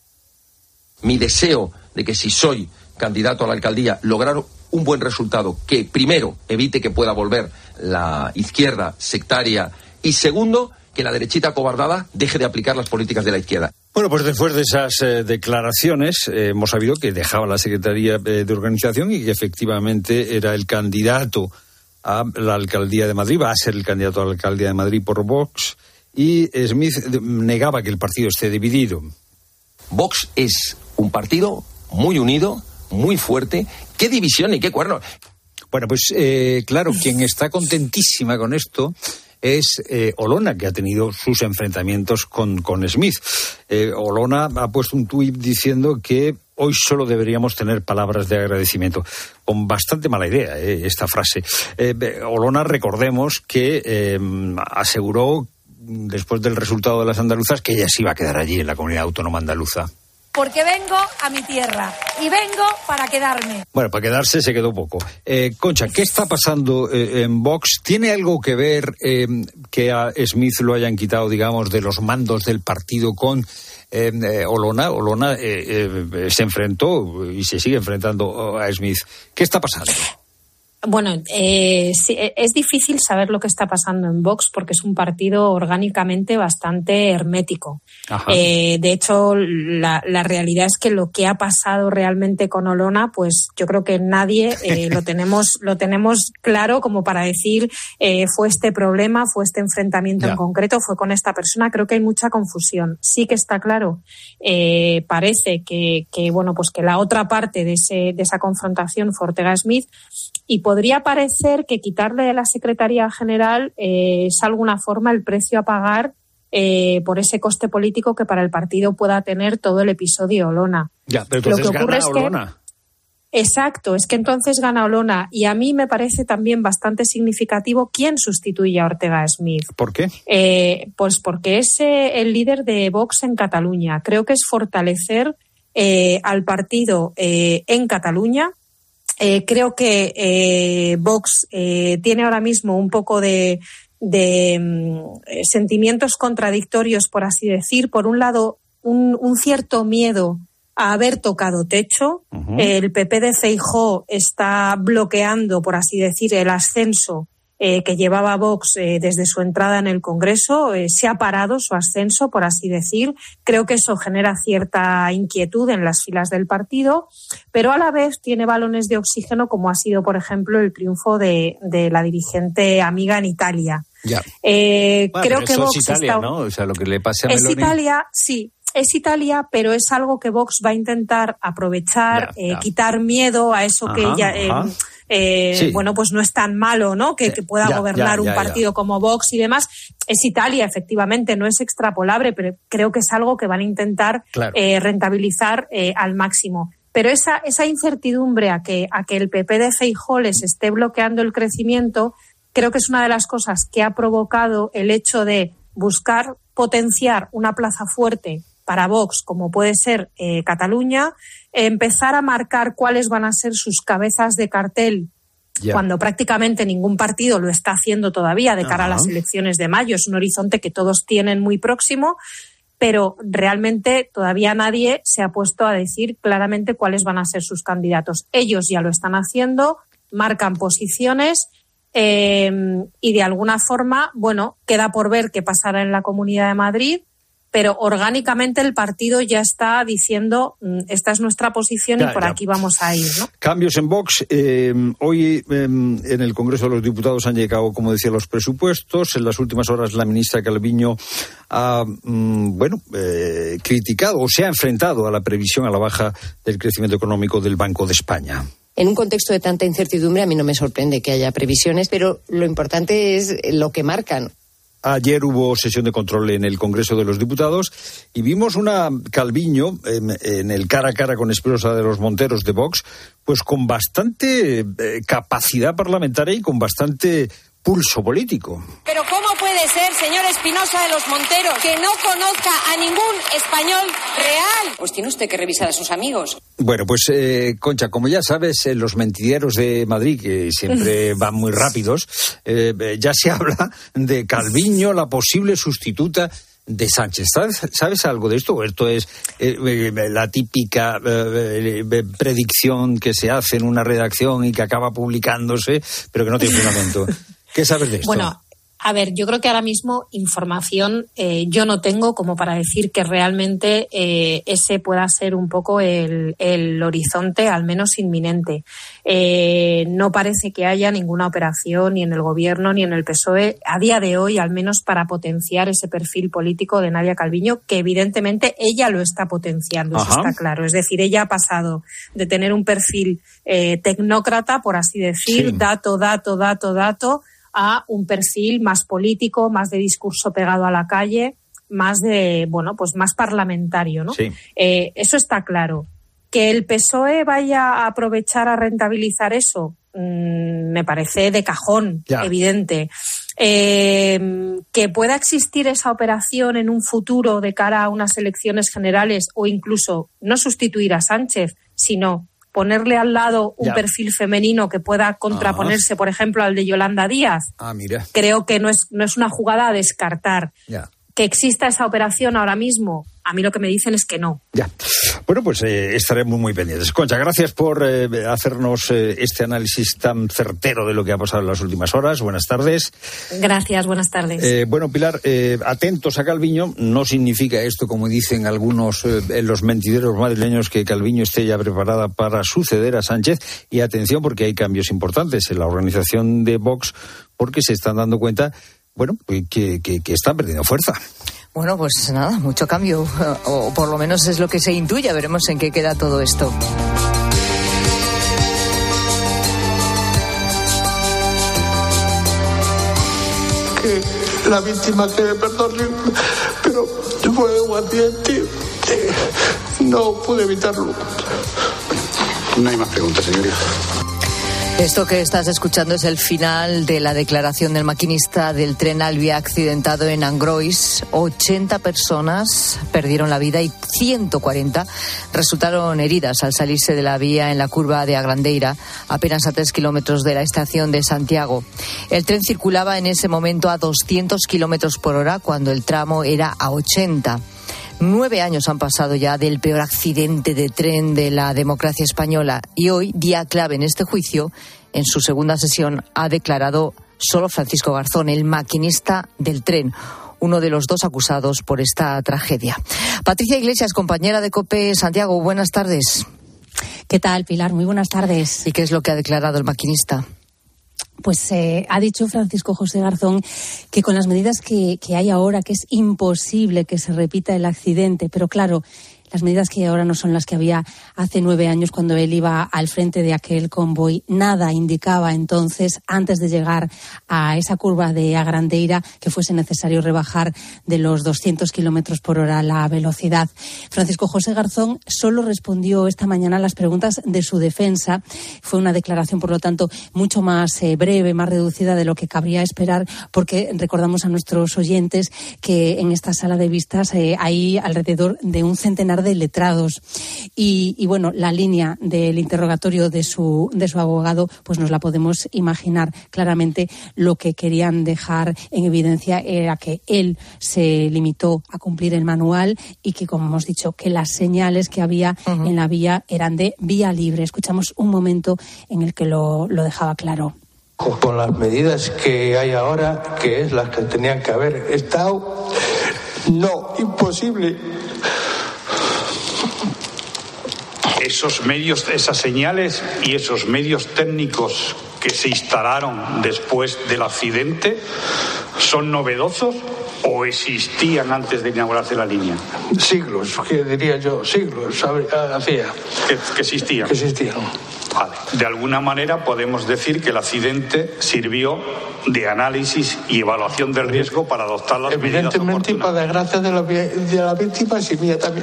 Mi deseo de que si soy candidato a la alcaldía, lograr un buen resultado que, primero, evite que pueda volver la izquierda sectaria y, segundo, que la derechita acobardada deje de aplicar las políticas de la izquierda. Bueno, pues después de esas declaraciones hemos sabido que dejaba la Secretaría de Organización y que efectivamente era el candidato a la alcaldía de Madrid, va a ser el candidato a la alcaldía de Madrid por Vox, y Smith negaba que el partido esté dividido. Vox es un partido muy unido, muy fuerte. ¿Qué división y qué cuernos? Bueno, pues claro, quien está contentísima con esto es Olona, que ha tenido sus enfrentamientos con Smith. Olona ha puesto un tuit diciendo que hoy solo deberíamos tener palabras de agradecimiento. Con bastante mala idea esta frase. Olona, recordemos que aseguró después del resultado de las andaluzas que ella se iba a quedar allí en la comunidad autónoma andaluza. Porque vengo a mi tierra y vengo para quedarme. Bueno, para quedarse se quedó poco. Concha, ¿qué está pasando en Vox? ¿Tiene algo que ver que a Smith lo hayan quitado, digamos, de los mandos del partido con Olona? Olona se enfrentó y se sigue enfrentando a Smith. ¿Qué está pasando? Bueno, sí, es difícil saber lo que está pasando en Vox porque es un partido orgánicamente bastante hermético. De hecho, la realidad es que lo que ha pasado realmente con Olona, pues yo creo que nadie lo tenemos claro como para decir fue este problema, fue este enfrentamiento en concreto, fue con esta persona. Creo que hay mucha confusión. Sí que está claro, parece que bueno, pues que la otra parte de esa confrontación fue Ortega Smith. Y podría parecer que quitarle de la Secretaría General es alguna forma el precio a pagar por ese coste político que para el partido pueda tener todo el episodio Olona. Ya, pero entonces lo que ocurre gana Olona. Exacto, es que entonces gana Olona. Y a mí me parece también bastante significativo quién sustituye a Ortega Smith. ¿Por qué? Pues porque es el líder de Vox en Cataluña. Creo que es fortalecer al partido en Cataluña. Creo que Vox tiene ahora mismo un poco de sentimientos contradictorios, por así decir. Por un lado, un cierto miedo a haber tocado techo. El PP de Feijóo está bloqueando, por así decir, el ascenso que llevaba Vox desde su entrada en el Congreso, se ha parado su ascenso, por así decir. Creo que eso genera cierta inquietud en las filas del partido, pero a la vez tiene balones de oxígeno, como ha sido, por ejemplo, el triunfo de la dirigente amiga en Italia. Ya. Creo que Vox es Italia, está... ¿no? O sea, lo que le pase a Meloni... Es Italia, sí. Es Italia, pero es algo que Vox va a intentar aprovechar, quitar miedo a eso que ella... sí. Bueno, pues no es tan malo, ¿no? Que pueda gobernar un partido como Vox y demás. Es Italia, efectivamente, no es extrapolable, pero creo que es algo que van a intentar rentabilizar al máximo. Pero esa incertidumbre a que el PP de Feijóo les esté bloqueando el crecimiento, creo que es una de las cosas que ha provocado el hecho de buscar potenciar una plaza fuerte para Vox, como puede ser Cataluña, empezar a marcar cuáles van a ser sus cabezas de cartel, cuando prácticamente ningún partido lo está haciendo todavía de cara a las elecciones de mayo. Es un horizonte que todos tienen muy próximo, pero realmente todavía nadie se ha puesto a decir claramente cuáles van a ser sus candidatos. Ellos ya lo están haciendo, marcan posiciones y de alguna forma, bueno, queda por ver qué pasará en la Comunidad de Madrid, pero orgánicamente el partido ya está diciendo esta es nuestra posición y por aquí vamos a ir, ¿no? Cambios en Vox. Hoy en el Congreso de los Diputados han llegado, como decía, los presupuestos. En las últimas horas la ministra Calviño ha criticado o se ha enfrentado a la previsión a la baja del crecimiento económico del Banco de España. En un contexto de tanta incertidumbre a mí no me sorprende que haya previsiones, pero lo importante es lo que marcan. Ayer hubo sesión de control en el Congreso de los Diputados y vimos una Calviño en el cara a cara con Espinosa de los Monteros de Vox, pues con bastante capacidad parlamentaria y con bastante pulso político. Pero ¿cómo puede ser, señor Espinosa de los Monteros, que no conozca a ningún español real? Pues tiene usted que revisar a sus amigos. Bueno, pues Concha, como ya sabes, los mentideros de Madrid, que siempre van muy rápidos, ya se habla de Calviño, la posible sustituta de Sánchez. ¿Sabes algo de esto? ¿O esto es la típica predicción que se hace en una redacción y que acaba publicándose, pero que no tiene fundamento? ¿Qué sabes de esto? Bueno, a ver, yo creo que ahora mismo información yo no tengo como para decir que realmente ese pueda ser un poco el horizonte, al menos inminente. No parece que haya ninguna operación ni en el Gobierno ni en el PSOE a día de hoy, al menos para potenciar ese perfil político de Nadia Calviño, que evidentemente ella lo está potenciando, eso está claro. Es decir, ella ha pasado de tener un perfil tecnócrata, por así decir, dato, a un perfil más político, más de discurso pegado a la calle, más de, bueno, pues más parlamentario, ¿no? Sí. Eso está claro. Que el PSOE vaya a aprovechar a rentabilizar eso, me parece de cajón, evidente. Que pueda existir esa operación en un futuro de cara a unas elecciones generales o incluso no sustituir a Sánchez, sino ponerle al lado un perfil femenino que pueda contraponerse, por ejemplo, al de Yolanda Díaz. Mira. Creo que no es una jugada a descartar. Que exista esa operación ahora mismo, a mí lo que me dicen es que no. Bueno, pues estaremos muy pendientes. Concha, gracias por hacernos este análisis tan certero de lo que ha pasado en las últimas horas. Buenas tardes. Gracias, buenas tardes. Bueno, Pilar, atentos a Calviño. No significa esto, como dicen algunos los mentideros madrileños, que Calviño esté ya preparada para suceder a Sánchez. Y atención, porque hay cambios importantes en la organización de Vox, porque se están dando cuenta, bueno, que están perdiendo fuerza. Bueno, pues nada, mucho cambio, o por lo menos es lo que se intuye. Veremos en qué queda todo esto. Que la víctima quiere perdone, pero fue un accidente, no pude evitarlo. No hay más preguntas, señoría. Esto que estás escuchando es el final de la declaración del maquinista del tren Alvia accidentado en Angrois. 80 personas perdieron la vida y 140 resultaron heridas al salirse de la vía en la curva de Agrandeira, apenas a 3 kilómetros de la estación de Santiago. El tren circulaba en ese momento a 200 kilómetros por hora cuando el tramo era a 80. 9 años han pasado ya del peor accidente de tren de la democracia española y hoy, día clave en este juicio, en su segunda sesión ha declarado solo Francisco Garzón, el maquinista del tren, uno de los dos acusados por esta tragedia. Patricia Iglesias, compañera de COPE Santiago, buenas tardes. ¿Qué tal, Pilar? Muy buenas tardes. ¿Y qué es lo que ha declarado el maquinista? Pues ha dicho Francisco José Garzón que con las medidas que hay ahora, que es imposible que se repita el accidente, pero claro, las medidas que hay ahora no son las que había hace 9 años cuando él iba al frente de aquel convoy. Nada indicaba entonces, antes de llegar a esa curva de Agrandeira, que fuese necesario rebajar de los 200 kilómetros por hora la velocidad. Francisco José Garzón solo respondió esta mañana a las preguntas de su defensa. Fue una declaración, por lo tanto, mucho más breve, más reducida de lo que cabría esperar, porque recordamos a nuestros oyentes que en esta sala de vistas hay alrededor de un centenar de letrados y bueno, la línea del interrogatorio de su abogado pues nos la podemos imaginar claramente. Lo que querían dejar en evidencia era que él se limitó a cumplir el manual y que, como hemos dicho, que las señales que había en la vía eran de vía libre. Escuchamos un momento en el que lo dejaba claro. Con las medidas que hay ahora, que es las que tenían que haber estado, no, imposible. Esos medios, esas señales y esos medios técnicos que se instalaron después del accidente, ¿son novedosos o existían antes de inaugurarse la línea? Siglos, que diría yo, siglos, hacía. Que existían. Que existían. Vale. De alguna manera podemos decir que el accidente sirvió de análisis y evaluación del riesgo para adoptar las medidas oportunas. Evidentemente, y para desgracia de la víctima, y mía también.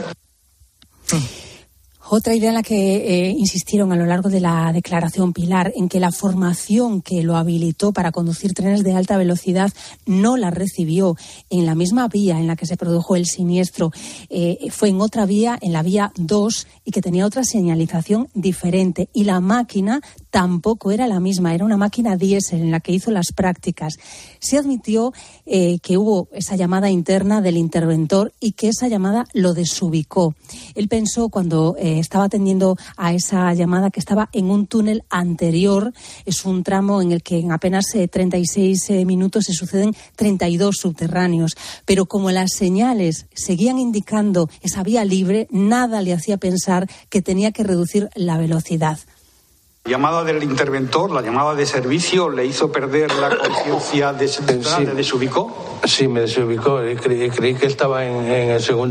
Otra idea en la que insistieron a lo largo de la declaración, Pilar, en que la formación que lo habilitó para conducir trenes de alta velocidad no la recibió en la misma vía en la que se produjo el siniestro. Fue en otra vía, en la vía 2, y que tenía otra señalización diferente. Y la máquina tampoco era la misma, era una máquina diésel en la que hizo las prácticas. Se admitió que hubo esa llamada interna del interventor y que esa llamada lo desubicó. Él pensó, cuando estaba atendiendo a esa llamada, que estaba en un túnel anterior. Es un tramo en el que en apenas 36 minutos se suceden 32 subterráneos. Pero como las señales seguían indicando esa vía libre, nada le hacía pensar que tenía que reducir la velocidad. La llamada del interventor, la llamada de servicio, ¿le hizo perder la conciencia de ¿le desubicó? Sí, me desubicó. Creí que estaba en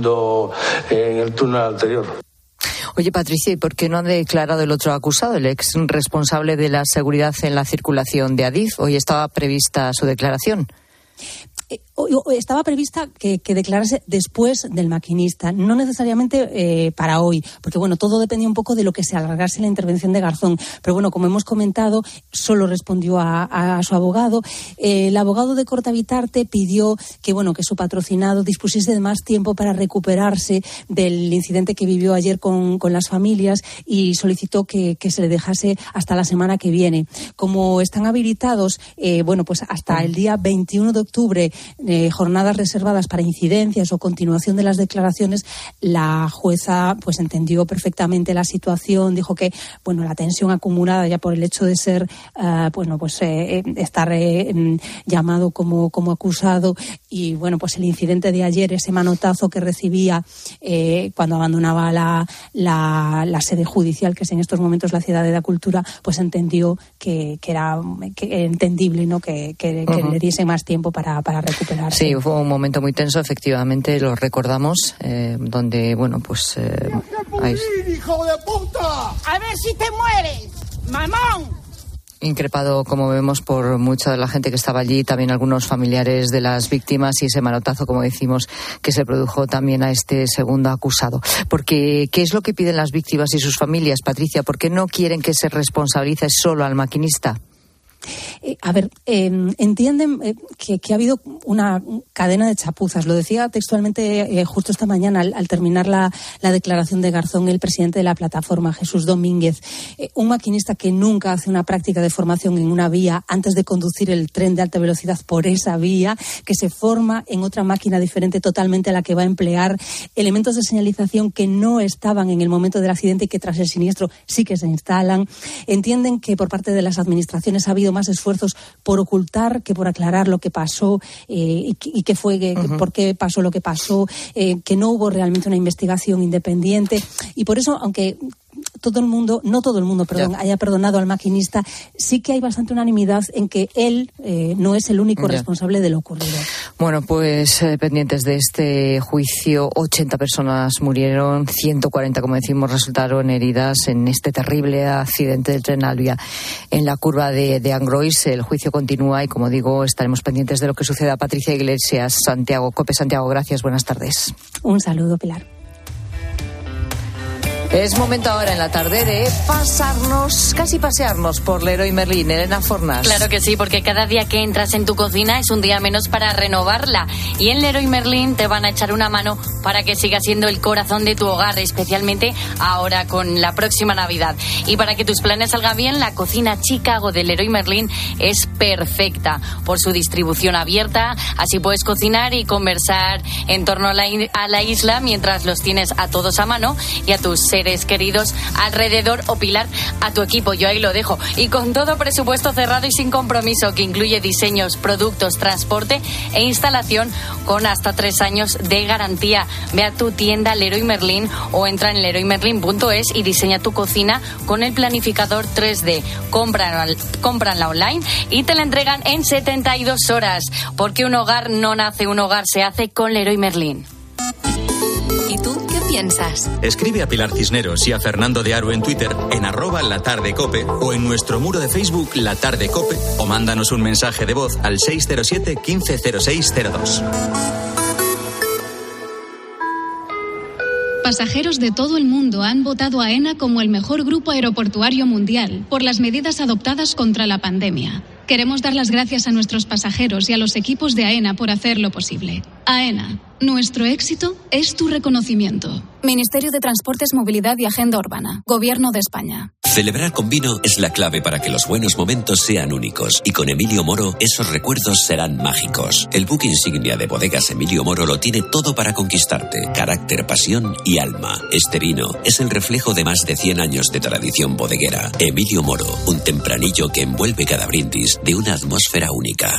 el túnel anterior. Oye, Patricia, ¿y por qué no han declarado el otro acusado, el ex responsable de la seguridad en la circulación de Adif? Hoy estaba prevista su declaración. Estaba prevista que declarase después del maquinista, no necesariamente para hoy, porque bueno, todo dependía un poco de lo que se alargase la intervención de Garzón. Pero bueno, como hemos comentado, solo respondió a su abogado. El abogado de Cortavitarte pidió que su patrocinado dispusiese de más tiempo para recuperarse del incidente que vivió ayer con las familias, y solicitó que se le dejase hasta la semana que viene. Como están habilitados, pues hasta el día 21 de octubre, jornadas reservadas para incidencias o continuación de las declaraciones, la jueza pues entendió perfectamente la situación. Dijo que la tensión acumulada ya por el hecho de ser estar llamado como acusado, y pues el incidente de ayer, ese manotazo que recibía cuando abandonaba la sede judicial, que es en estos momentos la Ciudad de la Cultura, pues entendió que era entendible, ¿no? que le diese más tiempo para recuperarse. Sí, fue un momento muy tenso, efectivamente, lo recordamos, donde, ¡Hijo de puta! ¡A ver si te mueres! ¡Mamón! Increpado, como vemos, por mucha de la gente que estaba allí, también algunos familiares de las víctimas, y ese manotazo, como decimos, que se produjo también a este segundo acusado. Porque, ¿qué es lo que piden las víctimas y sus familias, Patricia? ¿Por qué no quieren que se responsabilice solo al maquinista? Entienden que ha habido una cadena de chapuzas. Lo decía textualmente justo esta mañana al terminar la declaración de Garzón, el presidente de la plataforma, Jesús Domínguez. Un maquinista que nunca hace una práctica de formación en una vía antes de conducir el tren de alta velocidad por esa vía, que se forma en otra máquina diferente totalmente a la que va a emplear, elementos de señalización que no estaban en el momento del accidente y que tras el siniestro sí que se instalan. Entienden que por parte de las administraciones ha habido más esfuerzos por ocultar que por aclarar lo que pasó y qué fue, por qué pasó lo que pasó, que no hubo realmente una investigación independiente. Y por eso, aunque no todo el mundo, haya perdonado al maquinista, sí que hay bastante unanimidad en que él no es el único responsable de lo ocurrido. Bueno, pues pendientes de este juicio, 80 personas murieron, 140, como decimos, resultaron heridas en este terrible accidente del tren Alvia en la curva de Angrois. El juicio continúa y, como digo, estaremos pendientes de lo que suceda. Patricia Iglesias, Santiago, COPE Santiago, gracias, buenas tardes. Un saludo, Pilar. Es momento ahora en la tarde de casi pasearnos por Leroy Merlin. Elena Fornas. Claro que sí, porque cada día que entras en tu cocina es un día menos para renovarla. Y en Leroy Merlin te van a echar una mano para que siga siendo el corazón de tu hogar, especialmente ahora con la próxima Navidad. Y para que tus planes salgan bien, la cocina Chicago de Leroy Merlin es perfecta por su distribución abierta. Así puedes cocinar y conversar en torno a la isla mientras los tienes a todos a mano y a tus seres queridos alrededor, o Pilar, a tu equipo. Yo ahí lo dejo. Y con todo presupuesto cerrado y sin compromiso, que incluye diseños, productos, transporte e instalación con hasta 3 años de garantía. Ve a tu tienda Leroy Merlin o entra en leroymerlin.es y diseña tu cocina con el planificador 3D. Cómprala online y te la entregan en 72 horas. Porque un hogar no nace, un hogar se hace con Leroy Merlin. ¿Y tú qué piensas? Escribe a Pilar Cisneros y a Fernando de Aro en Twitter en @latardecope o en nuestro muro de Facebook La Tarde Cope, o mándanos un mensaje de voz al 607 150602. Pasajeros de todo el mundo han votado a AENA como el mejor grupo aeroportuario mundial por las medidas adoptadas contra la pandemia. Queremos dar las gracias a nuestros pasajeros y a los equipos de AENA por hacerlo posible. AENA, nuestro éxito es tu reconocimiento. Ministerio de Transportes, Movilidad y Agenda Urbana. Gobierno de España. Celebrar con vino es la clave para que los buenos momentos sean únicos. Y con Emilio Moro, esos recuerdos serán mágicos. El buque insignia de Bodegas Emilio Moro lo tiene todo para conquistarte. Carácter, pasión y alma. Este vino es el reflejo de más de 100 años de tradición bodeguera. Emilio Moro, un tempranillo que envuelve cada brindis de una atmósfera única.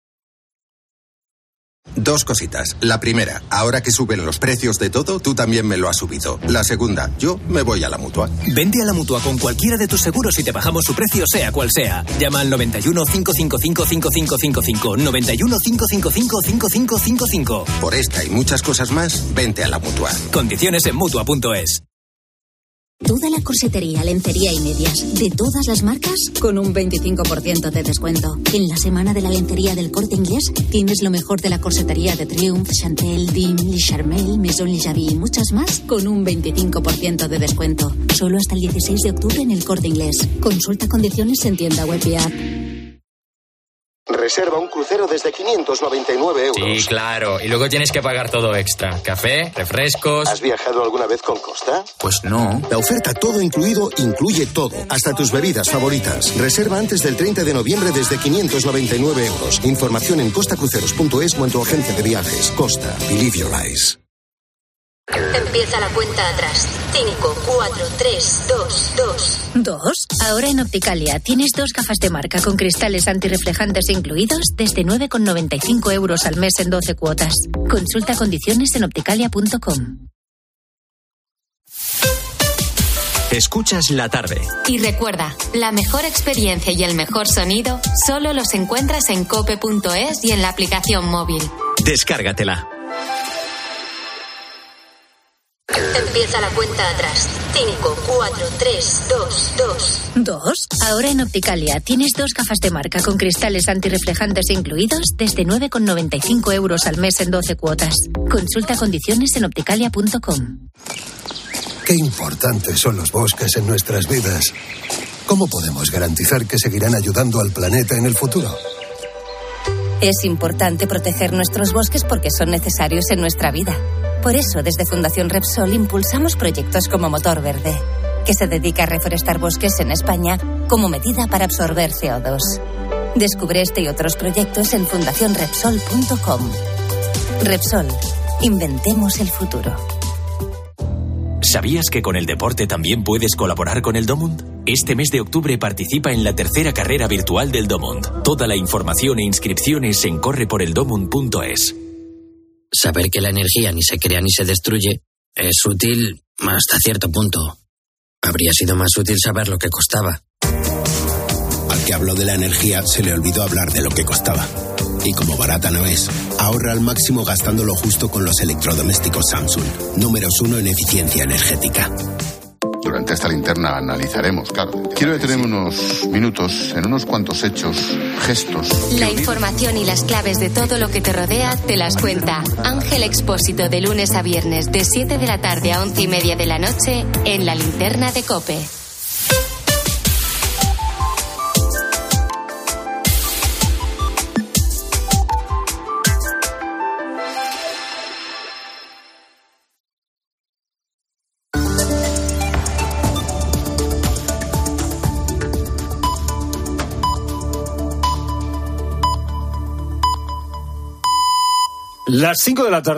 2 cositas. La primera, ahora que suben los precios de todo, tú también me lo has subido. La segunda, yo me voy a la Mutua. Vente a la Mutua con cualquiera de tus seguros y te bajamos su precio, sea cual sea. Llama al 91 555 5555. 91 555 5555. Por esta y muchas cosas más, vente a la Mutua. Condiciones en Mutua.es. Toda la corsetería, lencería y medias, de todas las marcas, con un 25% de descuento. En la semana de la lencería del Corte Inglés, tienes lo mejor de la corsetería de Triumph, Chantel, Dim, Le Charmel, Maison Le Javi y muchas más, con un 25% de descuento. Solo hasta el 16 de octubre en el Corte Inglés. Consulta condiciones en tienda web y app. Reserva un crucero desde 599 euros. Sí, claro. Y luego tienes que pagar todo extra. Café, refrescos... ¿Has viajado alguna vez con Costa? Pues no. La oferta todo incluido incluye todo. Hasta tus bebidas favoritas. Reserva antes del 30 de noviembre desde 599 euros. Información en costacruceros.es o en tu agencia de viajes. Costa. Believe your eyes. Empieza la cuenta atrás. 5, 4, 3, 2, 2. ¿2? Ahora en Opticalia tienes 2 gafas de marca con cristales antirreflejantes incluidos desde 9,95 euros al mes en 12 cuotas. Consulta condiciones en opticalia.com. Escuchas La Tarde. Y recuerda, la mejor experiencia y el mejor sonido solo los encuentras en cope.es y en la aplicación móvil. Descárgatela. Empieza la cuenta atrás. 5, 4, 3, 2, 2. ¿2? Ahora en Opticalia tienes 2 gafas de marca con cristales antirreflejantes incluidos desde 9,95 euros al mes en 12 cuotas. Consulta condiciones en opticalia.com. Qué importantes son los bosques en nuestras vidas. ¿Cómo podemos garantizar que seguirán ayudando al planeta en el futuro? Es importante proteger nuestros bosques porque son necesarios en nuestra vida. Por eso, desde Fundación Repsol impulsamos proyectos como Motor Verde, que se dedica a reforestar bosques en España como medida para absorber CO2. Descubre este y otros proyectos en fundacionrepsol.com. Repsol, inventemos el futuro. ¿Sabías que con el deporte también puedes colaborar con el Domund? Este mes de octubre participa en la tercera carrera virtual del Domund. Toda la información e inscripciones en correporeldomund.es. Saber que la energía ni se crea ni se destruye es útil hasta cierto punto. Habría sido más útil saber lo que costaba. Al que habló de la energía se le olvidó hablar de lo que costaba. Y como barata no es, ahorra al máximo gastando lo justo con los electrodomésticos Samsung. Números 1 en eficiencia energética. Durante esta linterna analizaremos, claro. Quiero detenerme unos minutos en unos cuantos hechos, gestos. La información y las claves de todo lo que te rodea te las cuenta Ángel Expósito de lunes a viernes de 7 de la tarde a 11:30 de la noche en la linterna de COPE. Las 5 de la tarde.